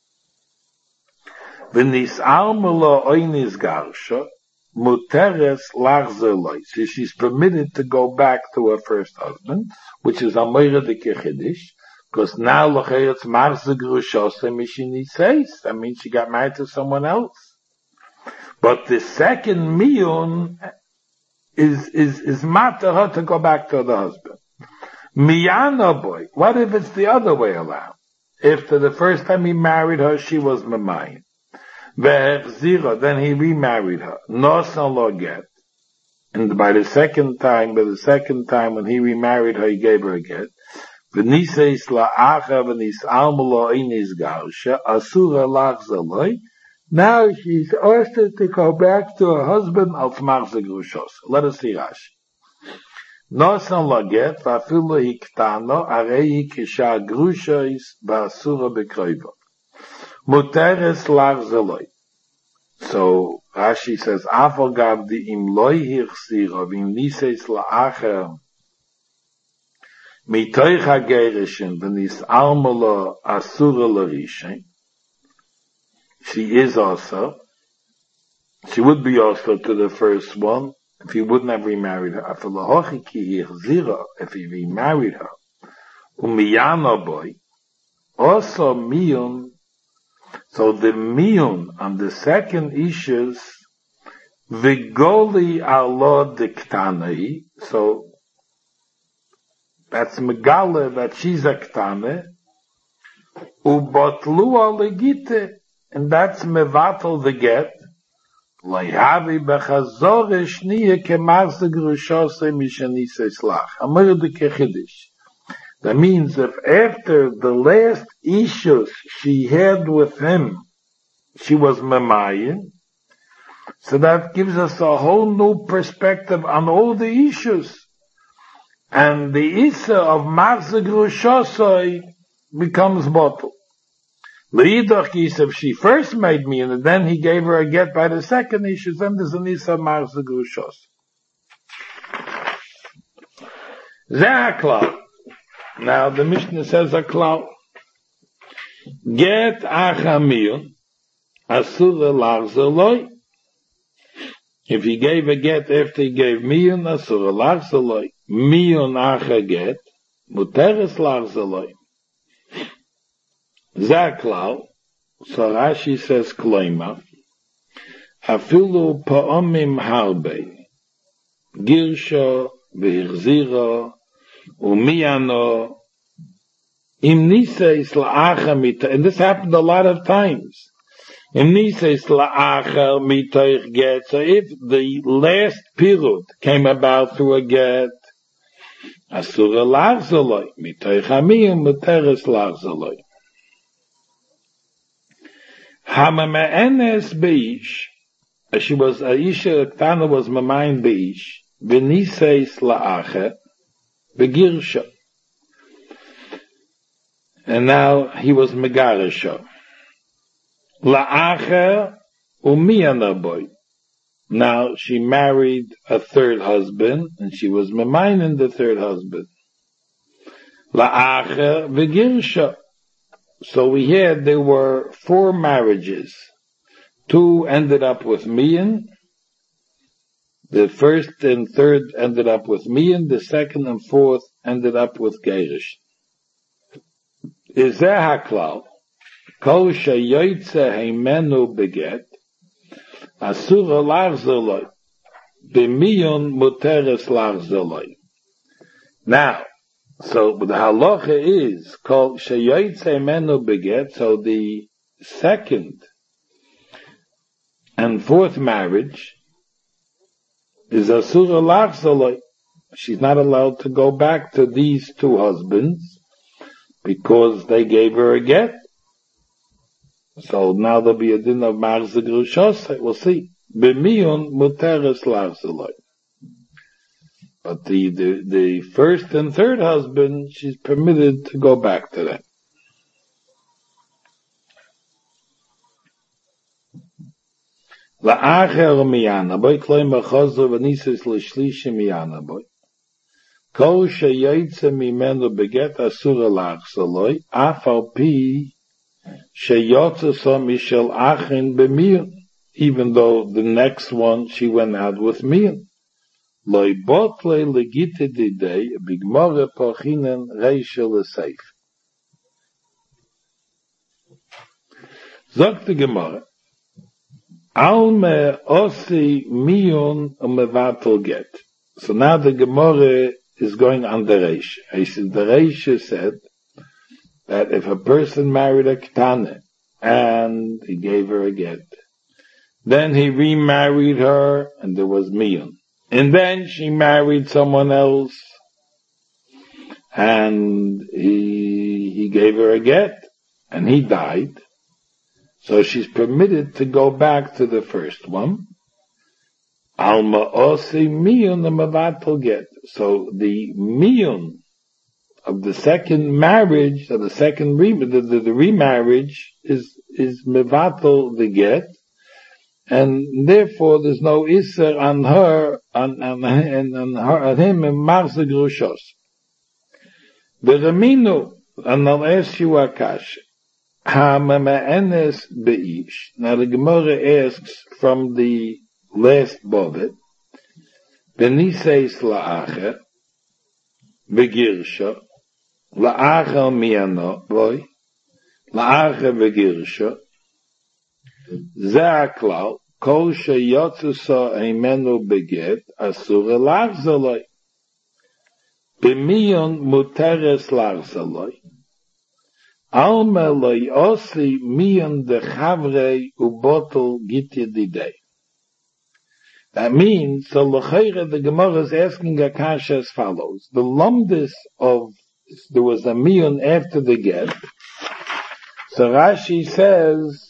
V'nis'al melo oinis garsha, muteres lachzer loy. So she's permitted to go back to her first husband, which is amoira de kechidish. Because now, it's Marza Grushose Mishini says. That means she got married to someone else. But the second miyun is, is, is mata her to go back to the husband. Miyana boy. What if it's the other way around? If the first time he married her, she was Mamayim. Ve'echzira, then he remarried her. Nosan lo get. And by the second time, by the second time when he remarried her, he gave her a get. V'niseis la'acha v'nis'al melo einis garsha, asura lachzer loy. Now she's asked to go back to her husband al t'machzer grushos. Let us see Rashi. Nosan lo get, v'afilu hiktano, arei kisha grushos ba'asura bekroivo. Muteres lachzer loy. So Rashi says, afal gav di im loy hichsira, v'niseis la'acha mitoich hagerishin v'nis'al melo asura l'rishin. She is also, she would be also to the first one if he wouldn't have remarried her. If he remarried her, umiyana boy, also miyun. So the miyun on the second issues, v'goli alo diktanei. So that's megale that she's a ktane, ubotlu alegite, and that's mevatel the get. Leihavi bechazore shniye kemarse grushose mishanise slach. Amir de kechidish. That means if after the last issues she had with him, she was memayin, so that gives us a whole new perspective on all the issues. And the Issa of Marza Grushosoi becomes bottle. L'idach is if she first made me and then he gave her a get by the second issue, then there's an Issa of Marza Grushosoi. Zeh. Now the Mishnah says a klal. Get achamiyun asura lachzer loy. If he gave a get after he gave miyun asura lachzer loy. Miyun acha get muteres lachzer loy. Zaklal. So Rashi says kloima. Afilu pa'omim harbe. Girsho v'hirziro umiyano im niseis la'acha mita. And this happened a lot of times. Im niseis la'acha mitoich get. So if the last pirut came about through a get, asura lachzoloi mitoich hamiyim muteres lachzoloi. Hama me'enes beish. She was Aisha Ktana was mamayin beish. V'niseis la'acha begirsha. And now he was megarisha. La'acha umiyana boy. Now she married a third husband, and she was mamayin the third husband. La'acher v'girsha. So we had there were four marriages. Two ended up with mian. The first and third ended up with mian. The second and fourth ended up with geirish. Is there haklal? Kol sheyoytze heimenu beget. Asura lachzoloi. B'mion muteres lachzoloi. Now, so the halacha is called sheyoytze menu beget. So the second and fourth marriage is asura lachzoloi. She's not allowed to go back to these two husbands because they gave her a get. So now there'll be a din of marza grushos. We'll see. B'mion muteres lachzoloi. But the, the, the first and third husband, she's permitted to go back to them. La'acher miyana boy, kloim b'chozor v'nisis l'shlishi miyana boy. Kol sheyoytze mimenu beget asura lachzoloi, af al pi sheyotze so mishel achin b'mion. Even though the next one, she went out with mion. Loi botle legite didei, bigmore pochinen reishe leseif. Sagt die Gemara, Alme osi mion mevatel get. So now the Gemara is going on the Reishe. The Reishe said that if a person married a ketane and he gave her a get, then he remarried her and there was mion. And then she married someone else, and he, he gave her a get, and he died. So she's permitted to go back to the first one. Alma osi miyun mevatel get. So the miyun of the second marriage, of the second re, the, the, the remarriage is, is mevatel the get. And therefore, there's no isser on her, on, on, on, on her, on him, in marza grushos. Beraminu, and I'll ask you Akash, ha mema'enes be'ish. Now the Gemara asks from the last bovet, beniseis la'acher, begirsha, la'acher miyano, boy, la'acher begirsha, Za'aklal, kol sheyotzusa eimenu beget, asura lachzoloi. B'miyon muteres lachzoloi. Alma loi osi miyon dechavrei ubotel gitye didei. That means, so l'chayre, the Gemara is asking a kasha as follows. The lumdis of, there was a miyon after the get. So Rashi says,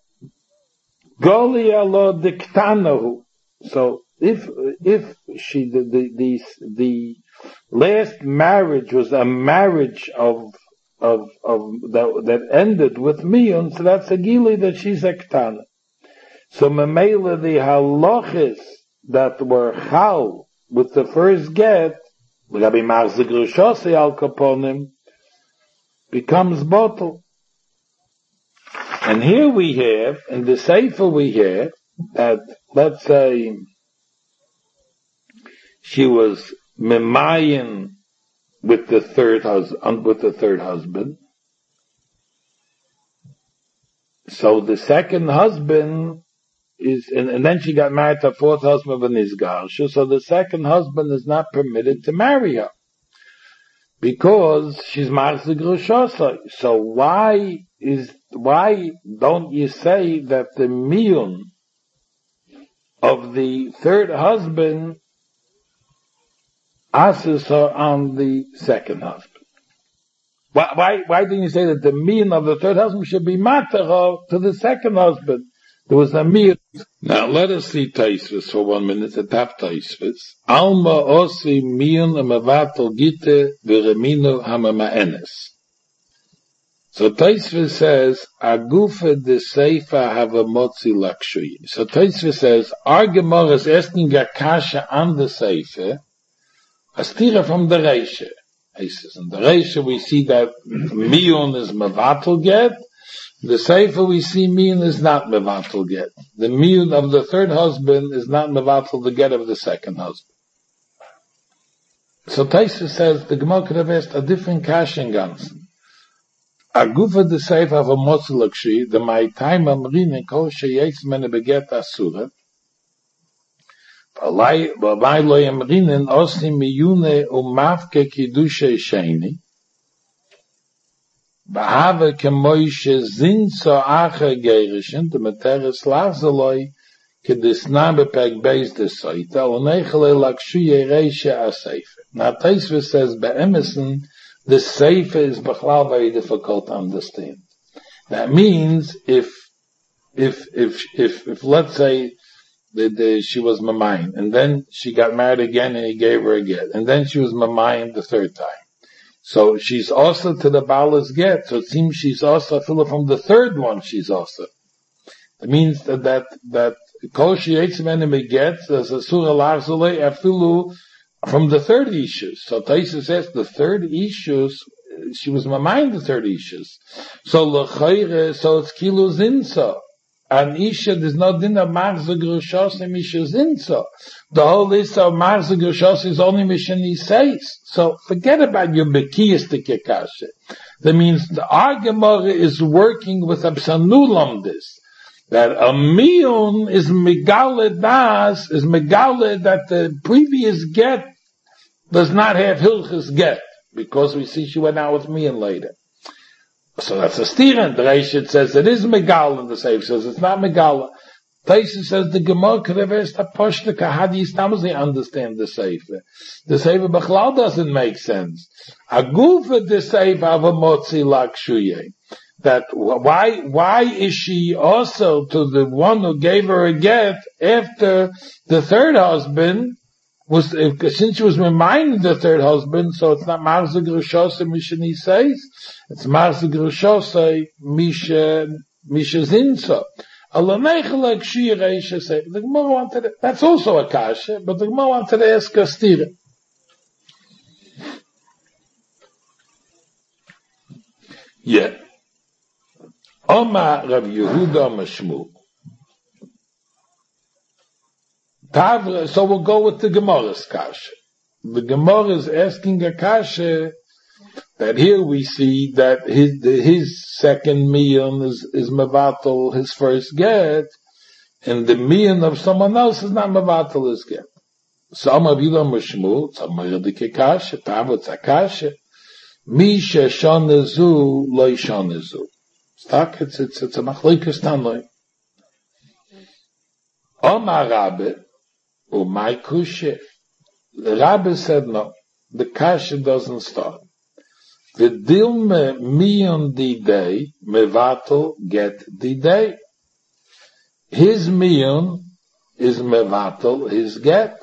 Goli alo diktanahu. So if if she the, the the the last marriage was a marriage of of of that that ended with mion, so that's a gili that she's a ktana. So memela the halachis that were chal with the first get, Rabbi Marza Grushosei al kaponim, becomes bottle. And here we have, in the Sefer we have, that, let's say, she was memayin with the third husband, with the third husband. So the second husband is, and, and then she got married to a fourth husband of Nizgarsha, so the second husband is not permitted to marry her. Because she's Marza Grushosei. So why is, why don't you say that the miyun of the third husband asks her on the second husband? Why, why, why didn't you say that the miyun of the third husband should be matter to the second husband? There was a miyun. Now let us see Taisvis for one minute, the top Taisvis. Alma osi miyun amavatel gite v'reminu hamama'enes. So Taisvis says, Agufa de Seifa have a motzi lakshui. So Taisvis says, our Gemara is asking a kasha on the Seifa, a stira from the Reishe. In the Reisha we see that Miyun is Mevatel get. The Sefer we see Miyun is not Mevatel get. The Miyun of the third husband is not Mevatel the get of the second husband. So Taisa says the Gemara could have asked a different kashin guns. A gufa the Sefer of a Motzulakshi, the my time amrin and kol sheyetz mene beget asura. Alai bei lo yamrinen osim miyune umafke kidushe sheni. Bahave kemoishe zinso ache geirischen, the materis lachzaloi kedisna bepeg beis de soita, onechele lakshuye reishe aseife. Now Taisva says be'emerson, the sefer is b'chlal very difficult to understand. That means if, if, if, if, if let's say, The, the, she was Mamayim, and then she got married again and he gave her a get, and then she was Mamayim the third time. So she's also to the Bala's get, so it seems she's also from the third one she's also. It means that, that, that, Kol Sheyetzim Enemy gets, as a Surah Larzulei, Afilu, from the third issues. So Taisa says the third issues, she was Mamayim the third issues. So L'chayre, so it's Kilu Zinso. An Isha, there's no din of Marza Grushos and Misha Zinso. The whole list of Marza Grushos is only Misha Nisais. So forget about your Bekiyistik Yakasha. That means the Argemore is working with Absanulam this. That a Miyun is Megale Das, is Megale that the previous get does not have Hilchis get. Because we see she went out with Miyun later. So that's a steer. The Reishit says it is Megal, and the Sefer says it's not Megala. Taisa says the Gemara could have asked a Poshtaka, how do you stammersly understand the Sefer? The Sefer Bechlal doesn't make sense. A Gufa the Sefer of a Motzi Lakshuye. That why, why is she also to the one who gave her a get after the third husband was, since she was reminded the third husband, so it's not Marza Grushosei Mishani says, it's Marza Grushosei Misha, Misha Zinso. The Gemara wanted, that's also a kasha, but the Gemara wanted to ask a stira. Yeah. Oma Rav Yehuda Mashmu. So we'll go with the Gemara's kasha. The Gemara is asking a kasha that here we see that his his second miyun is is mevatel his first get, and the miyun of someone else is not mevatel his get. Some of you are mishmu, some are the kasha, tavot kasha. Mi sheshonezu lo yishonezu. Stuck. It's it's it's a machlikas tanloi. Omar Rabbe. Oh, my kushe. The Rabbi said no. The kasha doesn't start. The dilme miyon di day, mevatel get di day. His miyon is mevatel his get.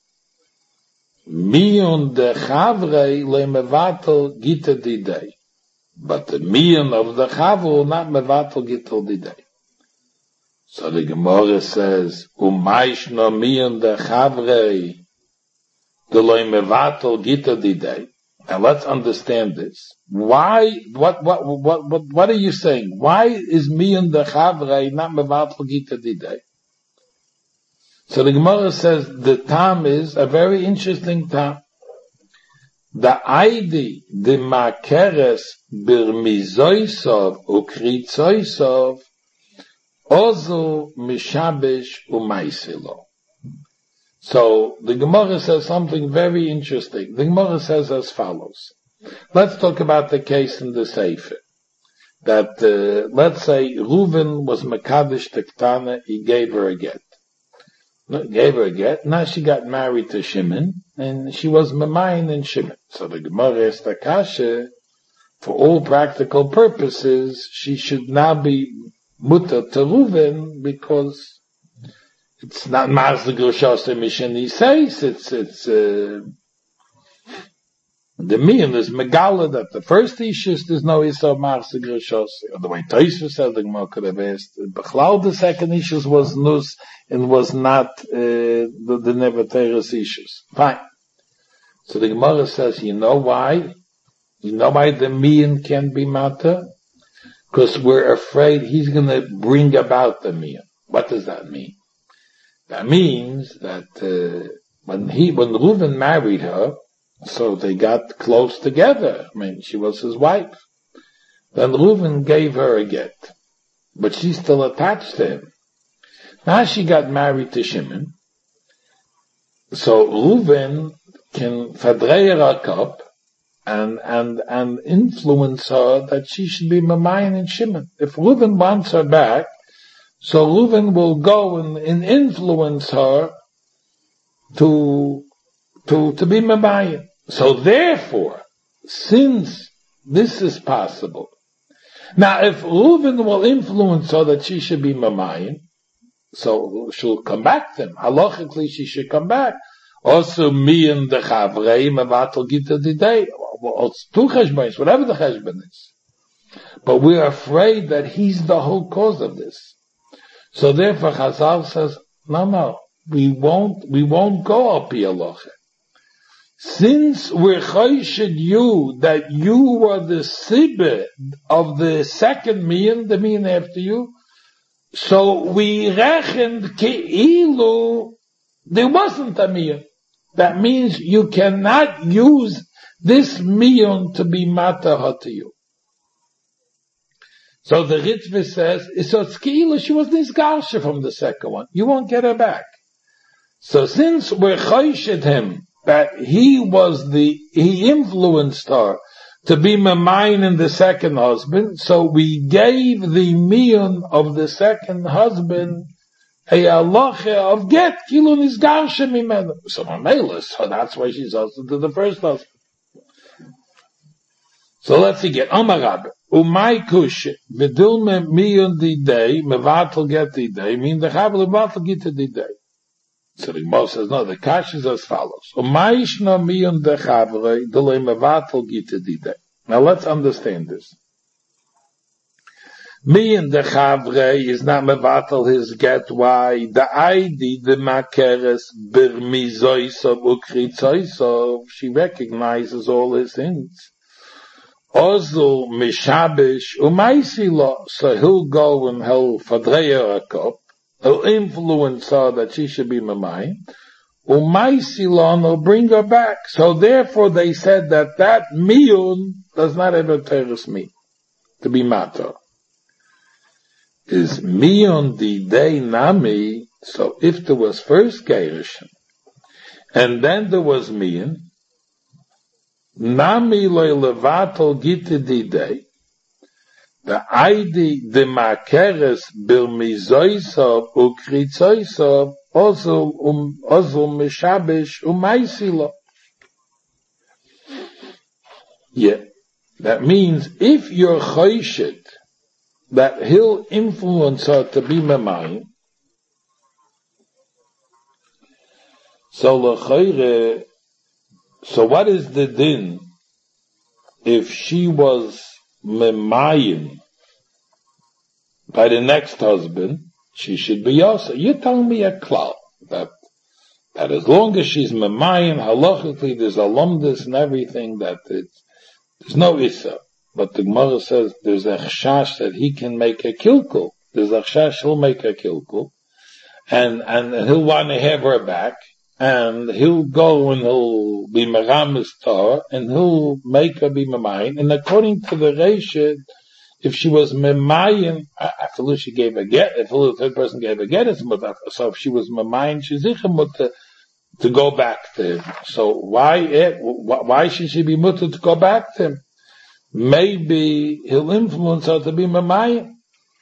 Miyon de chavrei le mevatel gita di day. But the miyon of the chavre not mevatel gita di day. So the Gemara says, Umaish no miyon de chavrei de loy mevatel gita didei. Now let's understand this. Why, what, what, what, what, what are you saying? Why is miyon de chavrei not mevatel gita didei? So the Gemara says the tam is a very interesting tam. The aidi de makeres birmizoisov ukritzoisov Ozu mishabish umaisilo. So the Gemara says something very interesting. The Gemara says as follows. Let's talk about the case in the Sefer. That uh, let's say Reuven was Mekadesh Tektana, he gave her a get. No, gave her a get. Now she got married to Shimon, and she was Mamayin in Shimon. So the Gemara asked Akasha, for all practical purposes, she should now be mutter to Reuven, because it's not Marza Grushosei Mishani says, it's, it's, uh, the mean is Megala that the first issues there's no Isar Marza Grushosei. Or the way Tosfos said, the Gemara could have asked, Bechlal the second issues was Nus, and was not, uh, the, the Nevateres issues. Fine. So the Gemara says, you know why? You know why the mian can be mata? Because we're afraid he's going to bring about the mian. What does that mean? That means that uh, when he, when Reuven married her, so they got close together. I mean, she was his wife. Then Reuven gave her a get, but she's still attached to him. Now she got married to Shimon, so Reuven can fadrei her cup and and and influence her that she should be Mamayan and Shimon. If Reuven wants her back, so Reuven will go and, and influence her to to to be Mamayan. So therefore, since this is possible, now if Reuven will influence her that she should be Mamayan, so she'll come back to him. Halachically, she should come back. Also, me and the Chavrei, Mavatal Gita Didei. Well, it's two cheshbonis, whatever the cheshbon is. But we're afraid that he's the whole cause of this. So therefore, Chazal says, no, no, we won't, we won't go up halacha. Since we're choshed you, that you were the sibbe of the second mian, the mian after you, so we reckoned ke'ilu, there wasn't a mian. That means you cannot use this mian to be mataha to you. So the Ritva says, so it's ke'ilu, she was nisgarsha from the second one. You won't get her back. So since we're choshed him, that he was the, he influenced her to be mamayin in the second husband, so we gave the mian of the second husband a halacha of get, kilun is garsha mimenu. So mamela, so that's why she's also to the first husband. So let's see, get Amarab, umay kush, vidilme mian di day, mevatel get di day, mean the chavle mevatel get di day. So the Gemara says, no, the kash is as follows. Now let's understand this. Miyan de chavre is not mevatel his get. Why? The ID, the makeres, birmizoisov, ukritzoisov, she recognizes all his things. Ozu, mishabish, umaisilo, so he'll go and he'll fadreya a cup. He'll influence her that she should be Mamayin. Umaisilon will bring her back. So therefore they said that that miyun does not have a teres me to be matter. Is miyun di day nami, so if there was first Gerishin, and then there was miyun, nami loy levatel gite di day, the ID, the makeres, bilmizoisov, ukritzoisov, also, um, also, mishabish, umaisilo. Yeah. That means, if you're choshed, that he'll influence her to be mamayin, so l'chayre, so what is the din if she was Memayim by the next husband, she should be also. You're telling me a klal that that as long as she's Memayim, halachically there's alumnus and everything that it's, there's no issa. But the Gemara says there's a chashash that he can make a kilkul. There's a chashash he'll make a kilkul, and and he'll want to have her back. And he'll go and he'll be meramis tar, and he'll make her be memayin. And according to the Reishid, if she was memayin, after she gave a get, if the third person gave a get, it's mutar. So if she was memayin, she's mutar to go back to him. So why, why should she be mutar to go back to him? Maybe he'll influence her to be memayin.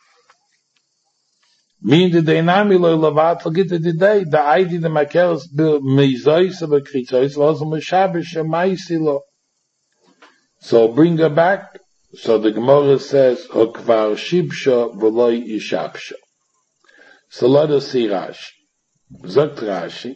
Mean the dynamic lo lavatel get the day the idea the makeres be mizois of a kritzois was a mishabish maisilo. So bring her back. So the Gemara says okvar shibsha v'loy ishabsha. So let us see Rashi. Zok Rashi.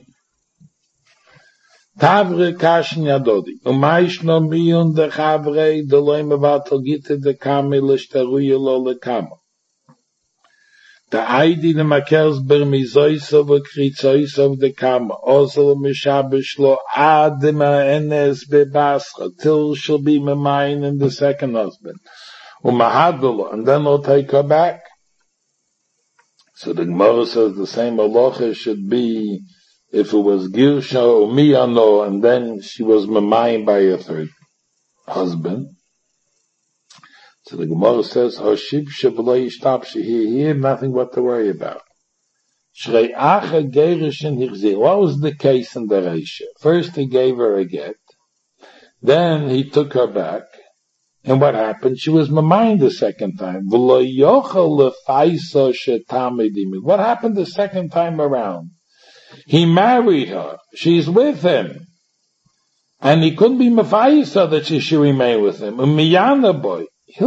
Tavre kashin yadodi. Umaish no miyun de chavrei de loy mevatel get the kamel shtaruye lo lekama. The Eidi the Makers Bermizoisov Kritzoisov the Kam Ozel Mishabishlo Adima Enes Bebascha till she'll be Memayin in the second husband. Umahadula, and then he'll take her back. So the Gemara says the same halacha should be if it was Girsha or Miyano, and then she was Memayin by a third husband. So the Gemara says, Hoshib Shabbalai Yishtab Shehi, he had nothing what to worry about. Shrei Acha Gerishin Hichzir. What was the case in the Reisha? First he gave her a get, then he took her back, and what happened? She was Mamayin the second time. What happened the second time around? He married her. She's with him. And he couldn't be Mafayisa that she should remain with him. Umiyana boy.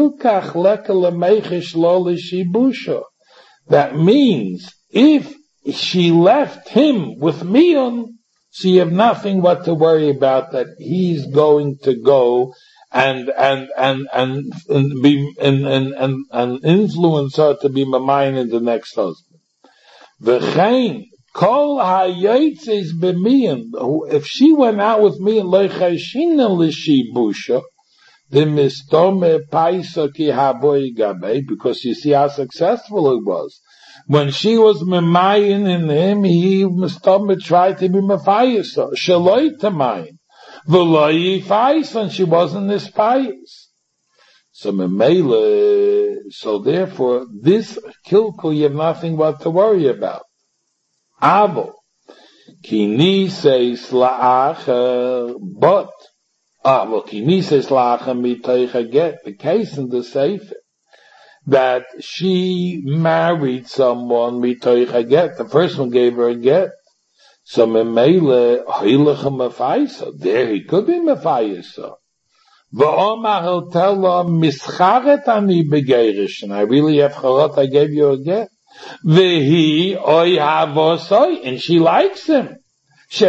That means if she left him with Miyun, she have nothing what to worry about, that he's going to go and and and and, and be and, and and and influence her to be Mamayin in the next husband. V'chein kol hayotzes b'Miyun. If she went out with Miyun loichashina l'shibusha, the mistome paisa ki haboy gabe, because you see how successful it was. When she was memayin in him, he mistome tried to be mefayisa, shaloi tamayin, v'loi yifayis, and she wasn't this pious. So memele, so therefore, this kilkul you have nothing what to worry about. Avo, kini says la'acher, but Ah, well, Kini says Lacha Mitoicha get the case in the Sefer that she married someone Mitoicha get. The first one gave her a get. So Memele Hilacha Mefaisa. There he could be Mefaisa. V'omar he'll tell her Mischaret ani begeirish, and I really have charot. I gave you a get. V'hi oy havosoi, and she likes him. By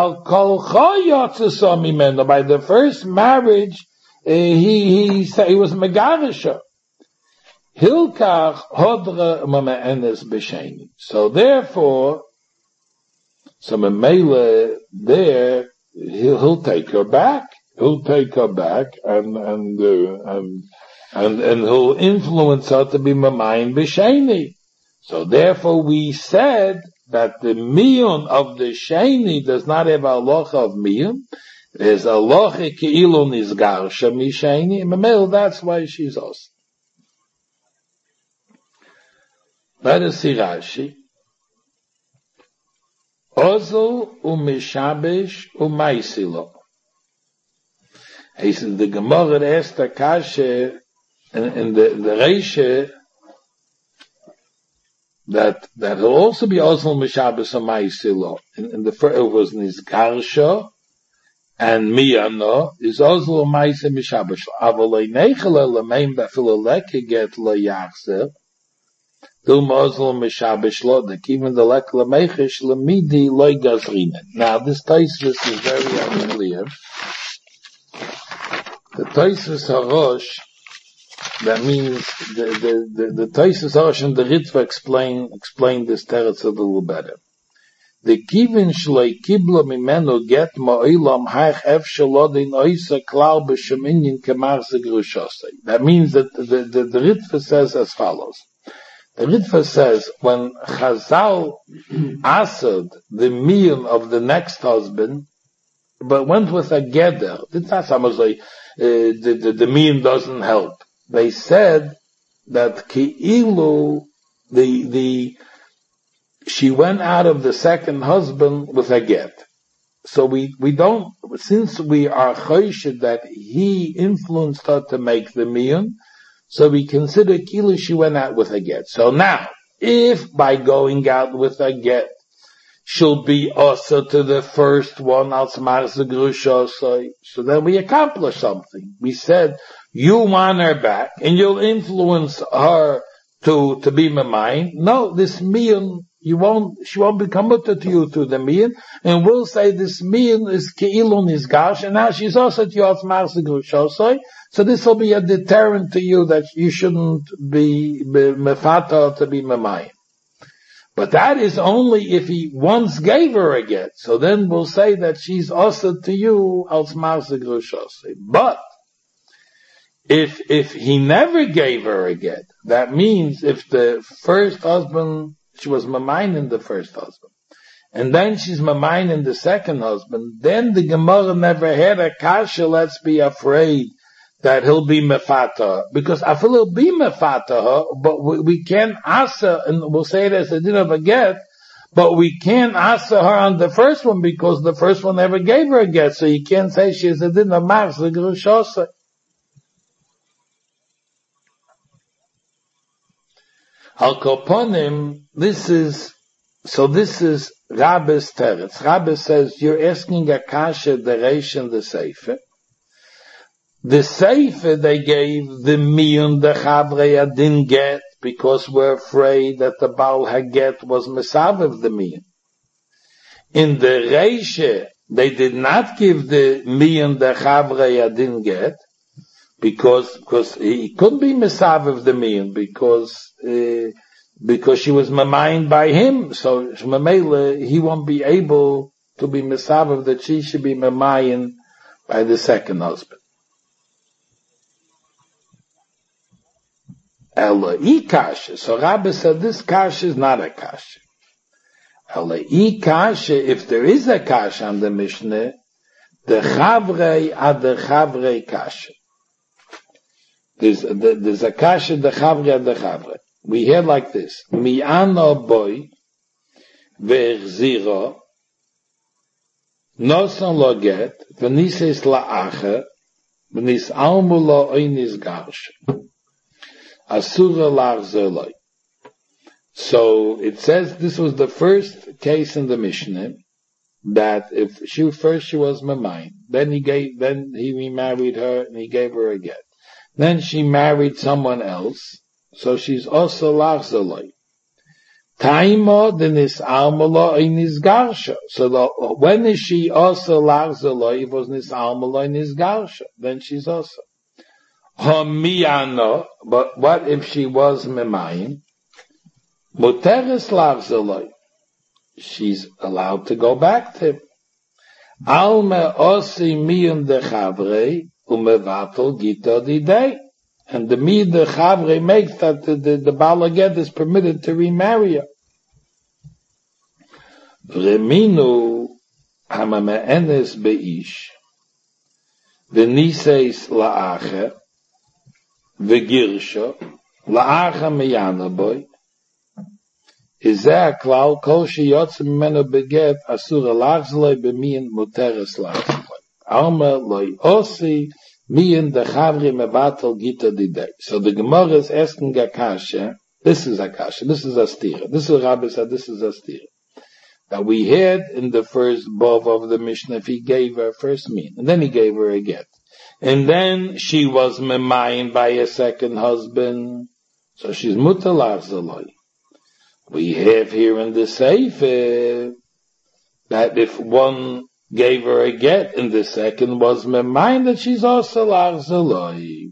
the first marriage, uh, he he said he was megarisha. Hilkach hodra mama'enes b'sheni. So therefore, so Memele there, he'll, he'll take her back. He'll take her back, and and uh, and and and he'll influence her to be mamayin b'sheni. So therefore, we said that the miyun of the sheni does not have a halacha of miyun. There's a halacha ke'ilu nizgarsha misheni. Memel, that's why she's us. Let us see Rashi. Ozel u'mishabesh u'maisilo. He says the Gemara asked the kashe in, in the the Reisha, that that will also be Ozel Mishabes Amaisilo. In, in the first, it was Nizgarsha and Miyano is Ozel Amaise Mishabes. Avalei Nechele Lemeim Bafilo Leke Get Lo Yachzer. Dum Ozel Mishabes Lo. That even the Leke Lemechish Lemidi Lo Gazrine. Now this Tosfos is very unclear. The Tosfos Harosh, that means the the the, the Tosfos Harosh and the Ritva explain explain this teretz a little better. The kivin shloi kibla mimenu get ma'ilam hach ef shalodin oisa klau b'sheminyin kemarse grushosei. That means that the the, the Ritva says as follows. The Ritva says when Chazal answered the miyun of the next husband, but went with a geder, it's not something like uh, the the, the miyun doesn't help. They said that Ki'ilu, the, the, she went out of the second husband with a get. So we, we don't, since we are chosheh that he influenced her to make the miyun, so we consider Ki'ilu she went out with a get. So now, if by going out with a get, she'll be also to the first one, so then we accomplish something. We said, you want her back, and you'll influence her to, to be mamayin. No, this miyun, you won't, she won't become mutter to you through the miyun, and we'll say this miyun is ke'ilun is gash, and now she's also to you as grushosoi. So this will be a deterrent to you that you shouldn't be mefata to be mamayin. But that is only if he once gave her a get. So then we'll say that she's also to you als Marse Grushose. But if if he never gave her a get, that means if the first husband, she was mamayin in the first husband, and then she's mamayin in the second husband, then the Gemara never had a kasha, let's be afraid that he'll be mefata, because I feel he'll be mefata, but we, we can't asa, and we'll say it as a din of a get, but we can't asa her on the first one because the first one never gave her a get, so you can't say she's a din of Marse Grushose. Al Koponim, this is, so this is Rabbe's teretz. Rabbe says, you're asking a kasha, the reish and the seifer. The seifer they gave the miyun, the chavrei adin get, because we're afraid that the Baal Haget was mesavev the miyun. In the reish, they did not give the miyun, the chavrei adin get, because, because he couldn't be mesavev the miyun, because, uh, because she was mamayin by him, so Mamela, he won't be able to be mesavev that she should be mamayin by the second husband. Elai kasha. So Rabbi said this kasha is not a kasha. Elai kasha, if there is a kasha on the Mishnah, the chavrei ad the chavrei kasha. There's, there's a kasha, the chavrei ad the chavrei. We hear like this: Mi'ano boy ve'echziro noson lo get v'nises la'acher v'nis almu lo oinis garsha. Asura lachzerloi. So it says this was the first case in the Mishnah that if she first she was mamayin, then he gave, then he remarried her and he gave her a get. Then she married someone else, so she's also lachzerloi. Taimo denis almalo inis garsha. So the, when is she also lachzerloi? It was nis almalo inis garsha. Then she's also. Homiyano, but what if she was memayim? Muteres lachzerloi. She's allowed to go back to him. Alme osi miyun de chavrei umevatel gita didei. And the miyun de chavrei makes that the, the, the Baal Haget is permitted to remarry her. Reminu hamameenes beish v'niseis la'acher v'girsha la'acher meyana boy. Is there a klal kol sheyotze mimeno beget asura lachzloi b'miyin muteres lachzloi. Alma loy osi miyin de chavri mevatel gita didei. So the Gemara is asking a kasha. This is a kasha. This is a stira. This is Rabbi said. This is a stira. That we had in the first bov of the Mishnah, if he gave her first min, and then he gave her a get, and then she was memayin by a second husband, so she's mutar lachzloi. We have here in the Sefer that if one gave her a get and the second was memayin, that she's also lachzerloi.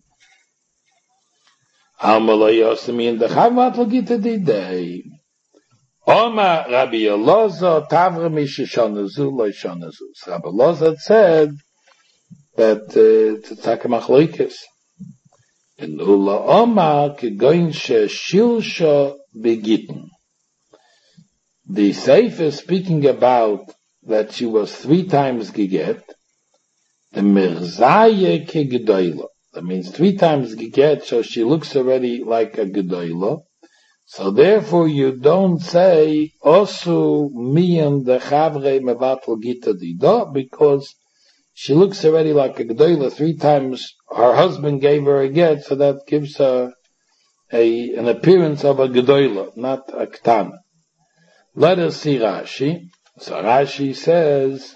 Almaloi osami in the chavatel gita didei. Oma Rabbi Elazar tavra mishishonazu lo shonazu. Rabbi Elazar said that to takamachloikis. In ula oma kegoin she shilsha begitten. The Sefer is speaking about that she was three times geget, the mirzaye ke gedoyla. That means three times geget, so she looks already like a gedoyla. So therefore you don't say, osu miyan de chavrei mevatel gita dida, because she looks already like a gedoyla. Three times her husband gave her a get, so that gives her a, an appearance of a gedoyla, not a ktana. Let us see Rashi. So Rashi says,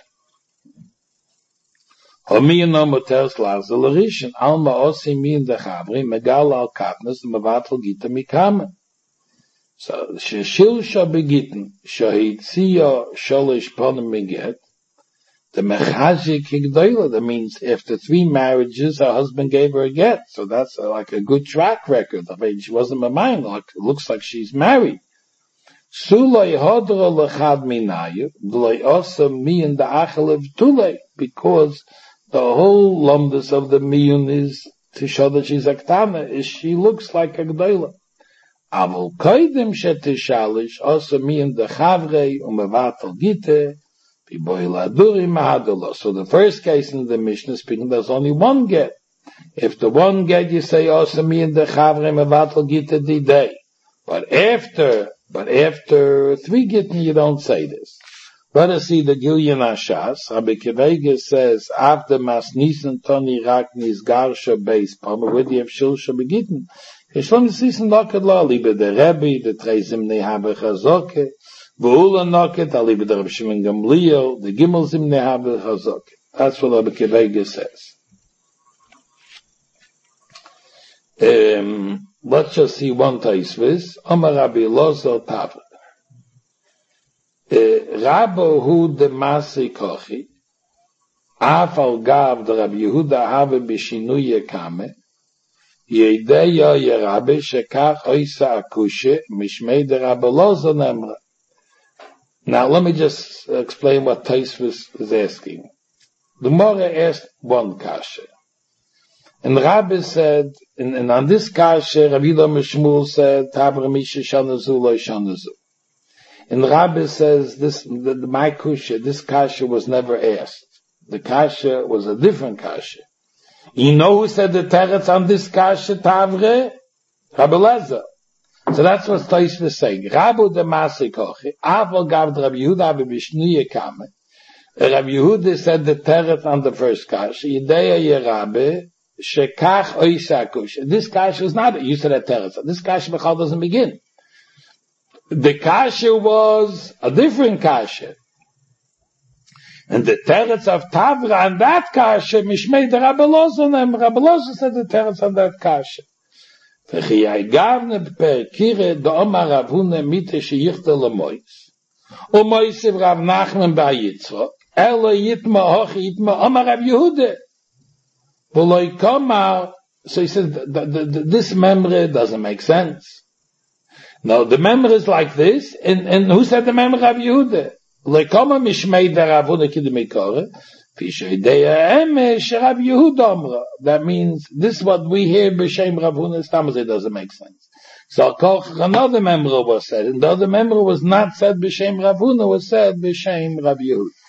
Homiyan no moteres lachzer l'rishon, alma osi miyan de chavri, megal al katnas, mevatel gita mikame. So, sheshil sha begitten, shahitziya sholish ponim miget, the mechazik higdoila, that means after three marriages, her husband gave her a get. So that's uh, like a good track record. I mean, she wasn't mamayin, like, it looks like she's married. Sulei hodra lechad minayu, d'lei osa miyan da'achalev tulei, because the whole lumdus of the miyun is to show that she's a ktana, is she looks like a gdoila. Avol koidim shetishalish, osa miyan da'chavrei, umevatel gite, piboila aduri mahadala. So the first case in the Mishnah speaking, there's only one get. If the one get, you say, osa miyan da'chavrei, umevatel gite di day. But after, but after three gittin, you don't say this. Let us see the Gilyan Ashas. Rabbi Kevega says, after mas nisan toni rak nis garsha beis pama, where do you have shilsha begitten? Kishlam nisan noket lo, alibe the Rebbe, the Trezim nehabe chazoke, v'ula noket, alibe the Reb Shimon Gamliel, the Gimel zim nehabe chazoke. That's what Rabbi Kevega says. Um, let's just see one taisvis. Amar Rabbi Elazar Tavra. Rabbo hu de Masi Kochi, af al gav de Rabbi Yehuda have b'shinuye kame, yedeya yerabe shekach oisa akushe mishmei de Rabbi Elazar nemra. Now let me just explain what Taisvis is asking. The Mora asked one kasha. And Rabbi said, and, and on this kasha, Rabbi Yehuda Mishmul said, Tabra Misha Shanazu Lo Shanazu. And Rabbi says, this, the, the, my kasha, this kasha was never asked. The kasha was a different kasha. You know who said the teretz on this kasha, Tavre? Rabbi Elazar. So that's what Tosh was saying. Rabbi de Masi Kochi, Aval gav Rabbi Yehuda b'shniye kame. Rabbi Yehuda said the teretz on the first kasha, Yideya Yerabe, Shekach Oisa Kusha. This kasha is not, you said a teretz. This kasha b'chal doesn't begin. The kasha was a different kasha. And the teretz of Tavra and that kasha, Mishmei de Rabbi Elazar, and Rabbi Elazar said the teretz on that kasha. V'chiyai gavne per kire do Omar Ravune mite sheyichte lemois. O moisiv Rav Nachman ba'yitzvot, elo yitma hochi yitma Omar Rav Yehuda. V'loi komar, so he says, the, the, the, this memory doesn't make sense. No, the memory is like this, and, and who said the memory Rav Yehuda? Lekoma mishmei der Ravuna kidemikore, pishoideya emesh Rav Yehuda omra. That means, this is what we hear b'shem Ravuna, Stamaz, it doesn't make sense. So, another memory was said, and the other memory was not said b'shem Ravuna, was said b'shem Rav Yehuda.